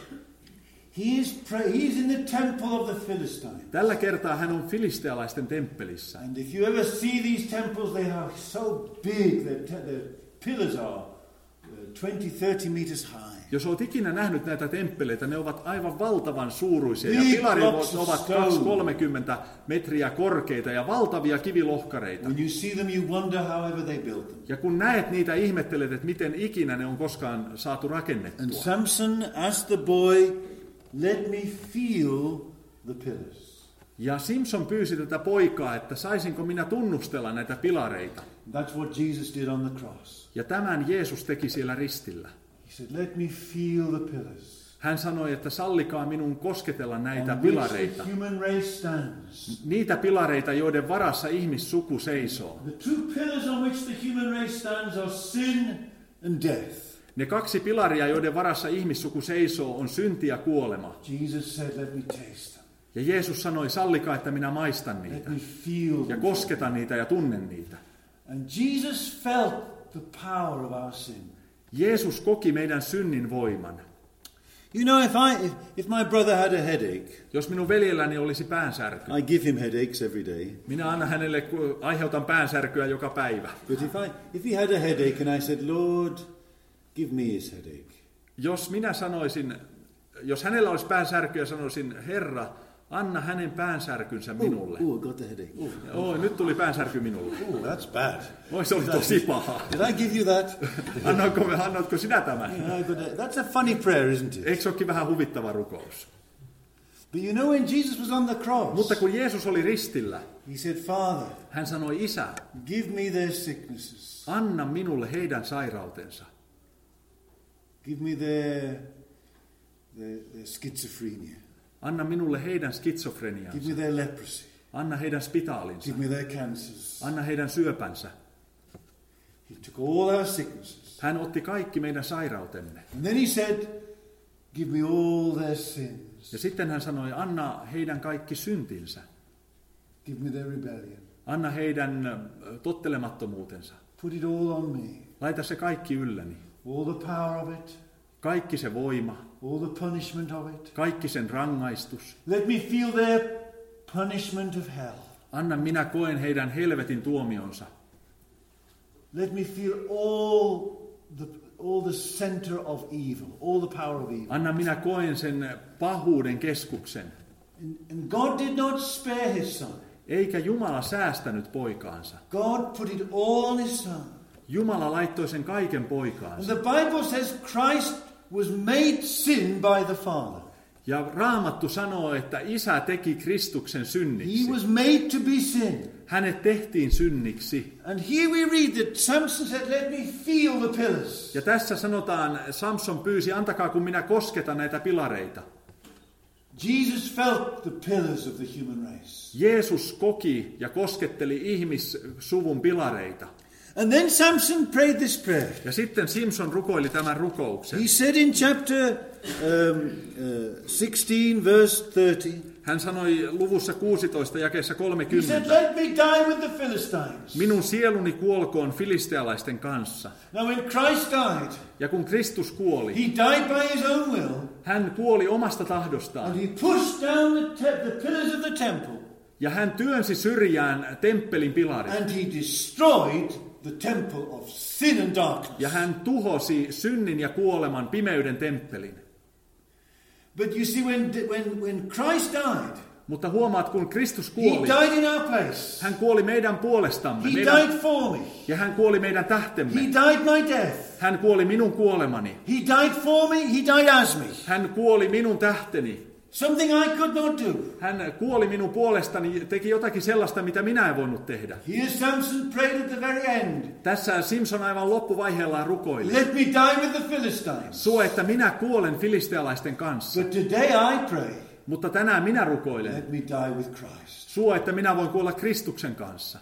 he is, pra- he is in the temple of the Philistines. Tällä kertaa hän on filistealaisten temppelissä. And if you ever see these temples, they are so big, the, te- the pillars are uh, twenty, thirty meters high. Jos olet ikinä nähnyt näitä temppeleitä, ne ovat aivan valtavan suuruisia. Ja Big pilarit blocks of ovat stone. kaksikymmentä kolmekymmentä metriä korkeita ja valtavia kivilohkareita. When you see them, you wonder however they built them. Ja kun näet niitä, ihmettelet, että miten ikinä ne on koskaan saatu And rakennettua. Samson asked the boy, let me feel the pillars. Ja Simson pyysi tätä poikaa, että saisinko minä tunnustella näitä pilareita. That's what Jesus did on the cross. Ja tämän Jeesus teki siellä ristillä. He said, let me feel the pillars. Hän sanoi, että sallikaa minun kosketella näitä On which pilareita. the human race stands. Niitä pilareita, joiden varassa ihmissuku seisoo. The two pillars on which the human race stands are sin and death. Ne kaksi pilaria, joiden varassa ihmissuku seisoo, on synti ja kuolema. Jesus said, let me taste them. Ja Jeesus sanoi, sallikaa, että minä maistan Let niitä. me feel Ja them. kosketan niitä ja tunnen niitä. And Jesus felt the power of our sin. Jeesus koki meidän synnin voiman. You know, if I, if, if my brother had a headache, Jos minun veljelläni olisi päänsärky, I give him headaches every day. minä annan hänelle, aiheutan päänsärkyä joka päivä. But if I, if he had a headache and I said, Lord, give me his headache. Jos minä sanoisin, jos hänellä olisi päänsärky ja sanoisin, Herra, anna hänen päänsärkynsä minulle. Oh, I got the headache. Oh, Oi, nyt tuli päänsärky minulle. oh, that's bad. Oi, se oli tosi paha. Did I give you that? Annoitko, annatko sinä tämän? Yeah, but uh, that's a funny prayer, isn't it? Eikö se olekin vähän huvittava rukous? But you know, when Jesus was on the cross, Mutta kun Jeesus oli ristillä, he said, Father, hän sanoi, Isä, give me their sicknesses. anna minulle heidän sairautensa. Give me their, their, their schizophrenia. Anna minulle heidän Give skitsofreniansa. me their leprosy. Anna heidän spitaalinsa. Give me their cancers. Anna heidän syöpänsä. He took all our sicknesses. Hän otti kaikki meidän sairautemme. And then he said, give me all their sins. Ja sitten hän sanoi, anna heidän kaikki syntinsä. Give me their rebellion. Anna heidän tottelemattomuutensa. Put it all on me. Laita se kaikki ylläni. All the power of it. Kaikki se voima. All the punishment of it. Kaikki sen rangaistus. Let me feel their punishment of hell. Anna minä koen heidän helvetin tuomionsa. Let me feel all the, all the center of evil, all the power of evil. Anna minä koen sen pahuuden keskuksen. And, and God did not spare his son. Eikä Jumala säästänyt poikaansa. God put it all on his son. Jumala laittoi sen kaiken poikaansa. And the Bible says Christ was made sin by the Father. Ja Raamattu sanoo, että Isä teki Kristuksen synniksi. He was made to be sin. Hänet tehtiin synniksi. And here we read that Samson said, let me feel the pillars. Ja tässä sanotaan, Samson pyysi, antakaa kun minä kosketan näitä pilareita. Jesus felt the pillars of the human race. Jeesus koki ja kosketteli ihmissuvun pilareita. And then Samson prayed this prayer. Ja sitten Simson rukoili tämän rukouksen. He said in chapter um, uh, sixteen, verse thirty. Hän sanoi luvussa kuusitoista jakeessa He kolmekymmentä. said, let me die with the Philistines. Minun sieluni kuolkoon filistealaisten kanssa. Now when Christ died, Ja kun Kristus kuoli, he died by his own will. hän kuoli omasta tahdostaan. And he pushed down the, te- the pillars of the temple. Ja hän työnsi syrjään temppelin pilarit. And he destroyed the temple of sin and darkness. Ja hän tuhosi synnin ja kuoleman pimeyden temppelin. But you see, when, when, when Christ died, Mutta huomaat, kun Kristus he kuoli, died in our place. hän kuoli meidän puolestamme. He Meidän, died for me. ja hän kuoli meidän He tähtemme. died my death. Hän kuoli minun kuolemani. He died for me. He died as me. Hän kuoli minun tähteni. Something I could not do. Hän kuoli minun puolestani, teki jotakin sellaista, mitä minä en voinut tehdä. Here Samson prayed at the very end. Tässä Simson aivan loppuvaiheellaan rukoili. Let me die with the Philistines. Suo, että minä kuolen filistealaisten kanssa. But today I pray. Mutta tänään minä rukoilen. Let me die with Christ. Suo, että minä voin kuolla Kristuksen kanssa.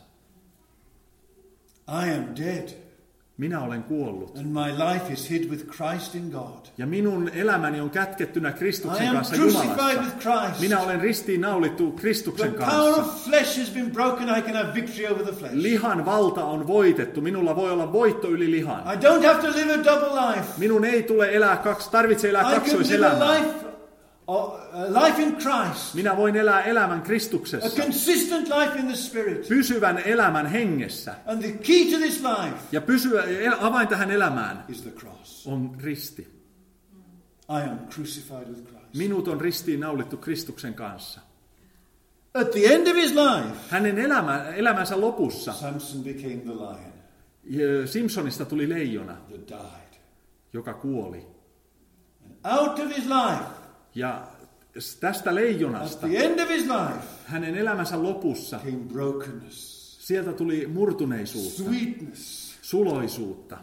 I am dead. Minä olen kuollut. And my life is hid with Christ in God. Ja minun elämäni on kätkettynä I Kristuksen am kanssa crucified Jumalassa. with Christ. Minä olen ristiin naulittu Kristuksen The power kanssa. of flesh has been broken. I can have victory over the flesh. Lihan valta on voitettu. Minulla voi olla voitto yli lihan. I don't have to live a double life. Minun ei tule elää kaksi, tarvitse elää I can live a kaksoiselämää. life, a life in Christ. Minä voin elää elämän A Kristuksessa. consistent life in the Spirit. Pysyvän elämän hengessä. And the key to this life Ja pysyä, avain tähän elämään is the cross. on risti. I am crucified with Christ. Minut on ristiin naulittu Kristuksen kanssa. At the end of his life, Hänen elämä, elämänsä lopussa Samson became the lion Simpsonista tuli leijona, that died. joka kuoli. And out of his life, Ja tästä at leijonasta, the end of his life, hänen elämänsä lopussa, came brokenness, sieltä tuli murtuneisuutta, sweetness. suloisuutta.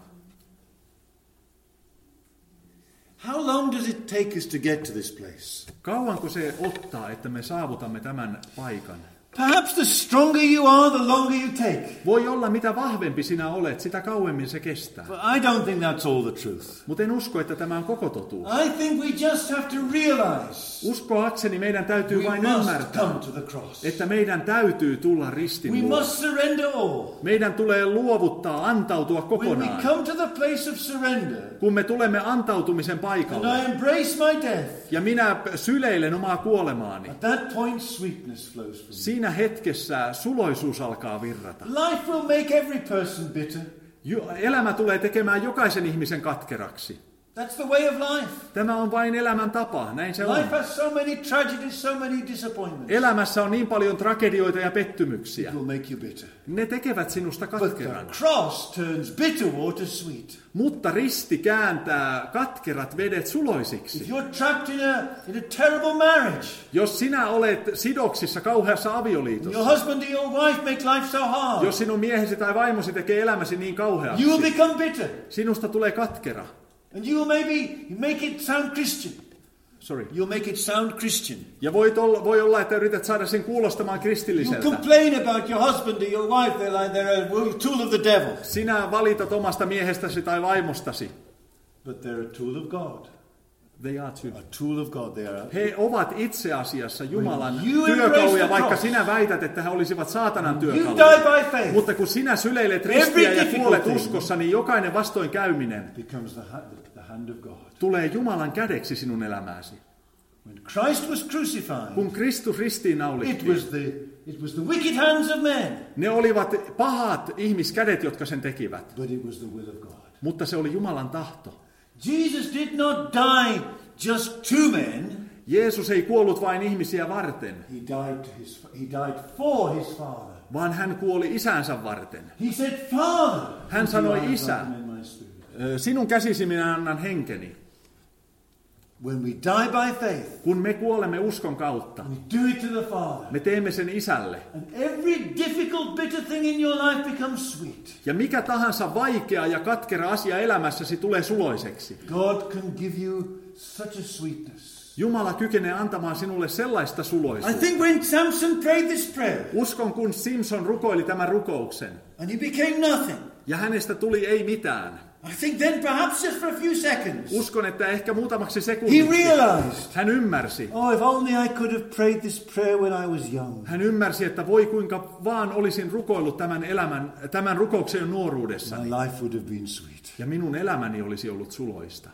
How long does it take us to get to this place? Kauanko se ottaa, että me saavutamme tämän paikan? Perhaps the stronger you are, the longer you take. Voi olla, mitä vahvempi sinä olet, sitä kauemmin se kestää. But I don't think that's all the truth. Mutta en usko, että tämä on koko totuus. I think we just have to realize Uskoakseni meidän täytyy we vain must ymmärtää, come to the cross. että meidän täytyy tulla We ristin luo. must surrender all. Meidän tulee luovuttaa, antautua When we kokonaan. come to the place of surrender, Kun me tulemme antautumisen and paikalle, I embrace my death, ja minä syleilen omaa kuolemaani, at that point sweetness flows from me. siinä hetkessä suloisuus alkaa virrata. Life will make every person bitter. Jo- Elämä tulee tekemään jokaisen ihmisen katkeraksi. That's the way of life. Tämä on vain elämän tapa, näin se on. Life has so many tragedies, so many disappointments. Elämässä on niin paljon tragedioita ja pettymyksiä. It will make you bitter. Ne tekevät sinusta But the katkeran. cross turns bitter water sweet. Mutta risti kääntää katkerat vedet suloisiksi. If you're trapped in a, in a terrible marriage, Jos sinä olet sidoksissa kauheassa your avioliitossa, husband or your wife make life so hard, jos sinun miehesi tai vaimosi tekee elämäsi niin kauheaksi, you will become bitter. sinusta tulee katkera. And you will maybe make it sound Christian. Sorry. You'll make it sound Christian. Ja voit olla, voi olla, että yrität saada sen kuulostamaan You kristilliseltä. complain about your husband or your wife. They're like they're a tool of the devil. Sinä valitat omasta miehestäsi tai vaimostasi. But they're a tool of God. They are too. A tool of God they are. He ovat itse asiassa Jumalan you työkaluja, vaikka cross, sinä väität, että he olisivat saatanan you työkaluja. die by faith. Mutta kun sinä syleilet ristiä ja Every kuolet difficulty uskossa, niin jokainen vastoinkäyminen becomes the hand, the hand of God. tulee Jumalan kädeksi sinun elämääsi. When Christ was crucified, Kun Kristus it ristiinnaulittiin, was the it was the wicked hands of men, ne olivat pahat ihmiskädet, jotka sen tekivät. but it was the will of God. Mutta se oli Jumalan tahto. Jesus did not die just to men. Jeesus ei kuollut vain ihmisiä varten, He died to his he died for his Father. vaan hän kuoli isänsä varten. He said, Father, Hän sanoi, I Isä, recommend my spirit. sinun käsisi minä annan henkeni. When we die by faith, Kun me kuolemme uskon kautta, we do it to the Father. me teemme sen isälle. And every difficult, bitter thing in your life becomes sweet. Ja mikä tahansa vaikea ja katkera asia elämässäsi tulee suloiseksi. God can give you such a sweetness. Jumala kykenee antamaan sinulle sellaista I suloisuutta. think when Samson prayed this prayer, Uskon, kun Simson rukoili tämän rukouksen, and he became nothing, ja hänestä tuli ei mitään. I think then perhaps just for a few seconds, Uskon, että ehkä muutamaksi he sekunniksi realized, hän ymmärsi. oh, if only I could have prayed this prayer when I was young. Hän ymmärsi, että voi kuinka vaan olisin rukoillut tämän, elämän, tämän rukouksen jo nuoruudessani. My life would have been sweet. Ja minun elämäni olisi ollut suloista.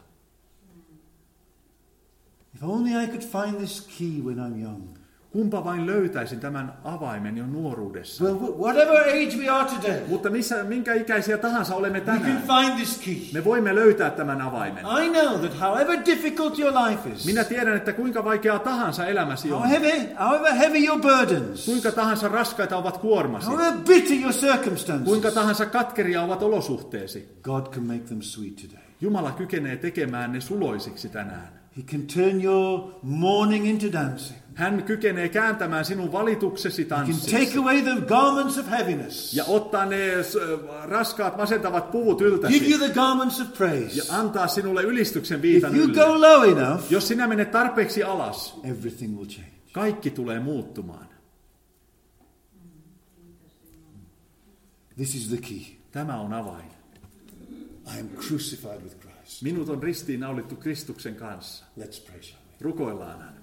If only I could find this key when I'm young. Kumpa vain löytäisin tämän avaimen jo nuoruudessa. Well, wh- whatever age we are today, Mutta missä, minkä ikäisiä tahansa olemme we can tänään, find this key. me voimme löytää tämän avaimen. I know that however difficult your life is, Minä tiedän, että kuinka vaikeaa tahansa elämäsi how on. heavy, however heavy your burdens, Kuinka tahansa raskaita ovat kuormasi. however bitter your circumstances, Kuinka tahansa katkeria ovat olosuhteesi. God can make them sweet today. Jumala kykenee tekemään ne suloisiksi tänään. He can turn your mourning into dancing. Hän kykenee kääntämään sinun valituksesi He can tanssiksi. take away the garments of heaviness. Ja ottaa ne s- raskaat masentavat puvut Give you yltäsi. the garments of Ja praise. antaa sinulle ylistyksen If viitan you ylle. go low enough, Jos sinä menet tarpeeksi alas, everything will change. kaikki tulee muuttumaan. This is the key. Tämä on avain. I am crucified with Christ. Minut on ristiinnaulittu Kristuksen kanssa. Let's pray, shall we? Rukoillaan hän.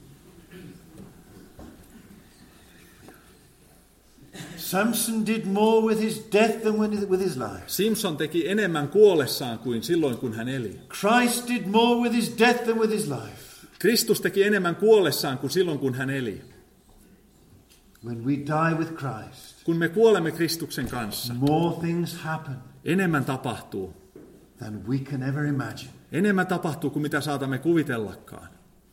Samson did more with his death than with his life. Simson teki enemmän kuollessaan kuin silloin, kun hän eli. Christ did more with his death than with his life. Kristus teki enemmän kuollessaan kuin silloin, kun hän eli. When we die with Christ, Kun me kuolemme Kristuksen kanssa, more things happen enemmän tapahtuu. than we can ever imagine. Enemmän tapahtuu kuin mitä saatamme kuvitellakaan.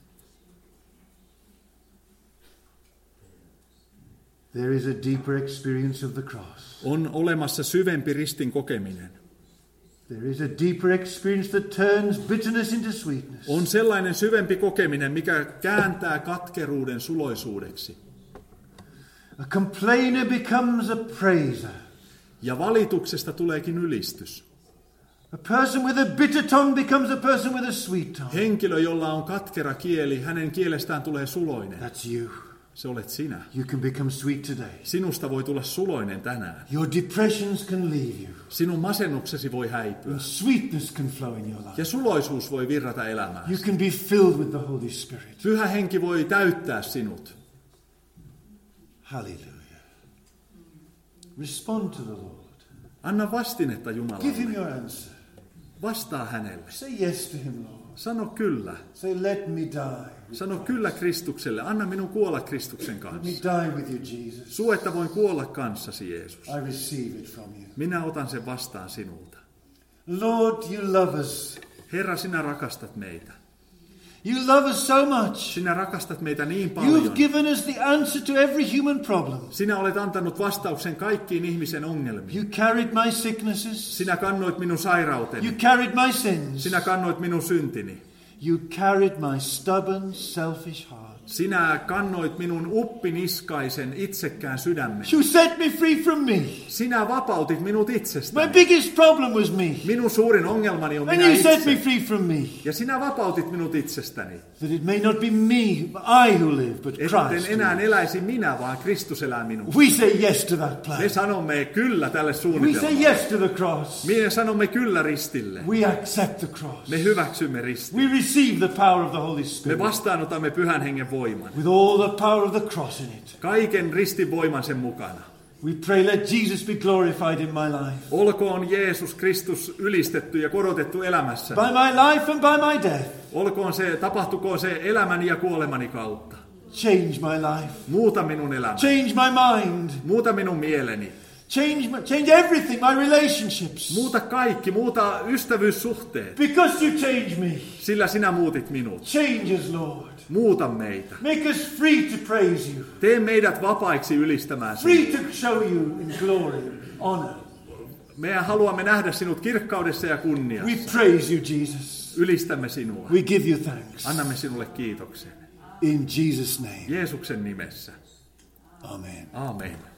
There is a deeper experience of the cross. On olemassa syvempi ristin kokeminen. There is a deeper experience that turns bitterness into sweetness. On sellainen syvempi kokeminen, mikä kääntää katkeruuden suloisuudeksi. A complainer becomes a praiser. Ja valituksesta tuleekin ylistys. A person with a bitter tongue becomes a person with a sweet tongue. Henkilö, jolla on katkera kieli, hänen kielestään tulee suloinen. That's you. Se olet sinä. You can become sweet today. Sinusta voi tulla suloinen tänään. Your depressions can leave you. Sinun masennuksesi voi häipyä. And sweetness can flow in your life. Ja suloisuus voi virrata elämään. You can be filled with the Holy Spirit. Pyhä henki voi täyttää sinut. Hallelujah. Respond to the Lord. Anna vastinetta Give him Jumalalle. your answer. Vastaa hänelle. Say yes to him, Lord. Sano kyllä. Say, let me die. Sano kyllä Kristukselle. Anna minun kuolla Kristuksen Let me kanssa. die with you, Jesus. Suu, että voin kuolla kanssasi, Jeesus. I receive it from you. Minä otan sen vastaan sinulta. Lord, you love us. Herra, sinä rakastat meitä. You love us so much. Sinä rakastat meitä niin You've paljon. given us the answer to every human problem. Sinä olet antanut vastauksen kaikkiin ihmisen ongelmiin. You carried my sicknesses. Sinä kannoit minun You sairauteni. carried my sins. Sinä kannoit minun syntini. You carried my stubborn, selfish heart. Sinä kannoit minun uppiniskaisen itsekkään sydämen. You set me free from me. Sinä vapautit minut itsestäni. My biggest problem was me. Minun suurin ongelmani on And minä you set me itse. free from me. Ja sinä vapautit minut itsestäni. That it may not be me, I who live, but Etten Christ. enää eläisi minä, vaan Kristus elää minussa. We say yes to that plan. Me sanomme kyllä tälle We say suunnitelmalle. yes to the cross. Me sanomme kyllä ristille. We accept the cross. Me hyväksymme ristin. We receive the power of the Holy Me Spirit. vastaanotamme Pyhän Hengen voiman. With all the power of the cross in it. Kaiken ristin voiman sen mukana. We pray, let Jesus be glorified in my life. Olkoon Jeesus Kristus ylistetty ja korotettu elämässä. By my life and by my death. Olkoon se, tapahtukoon se elämäni ja kuolemani kautta. Change my life. Muuta minun elämäni. Change my mind. Muuta minun mieleni. Change, my, change everything, my relationships. Muuta kaikki, muuta ystävyyssuhteet. Because you change me. Sillä sinä muutit minut. Change us, Lord. Muuta meitä. Make us free to praise you. Tee meidät vapaiksi ylistämään Free sinua. to show you in glory, honor. Me haluamme nähdä sinut kirkkaudessa ja We kunniassa. praise you, Jesus. Ylistämme sinua. We give you thanks. Annamme sinulle kiitoksen. In Jesus' name. Jeesuksen nimessä. Amen. Aamen.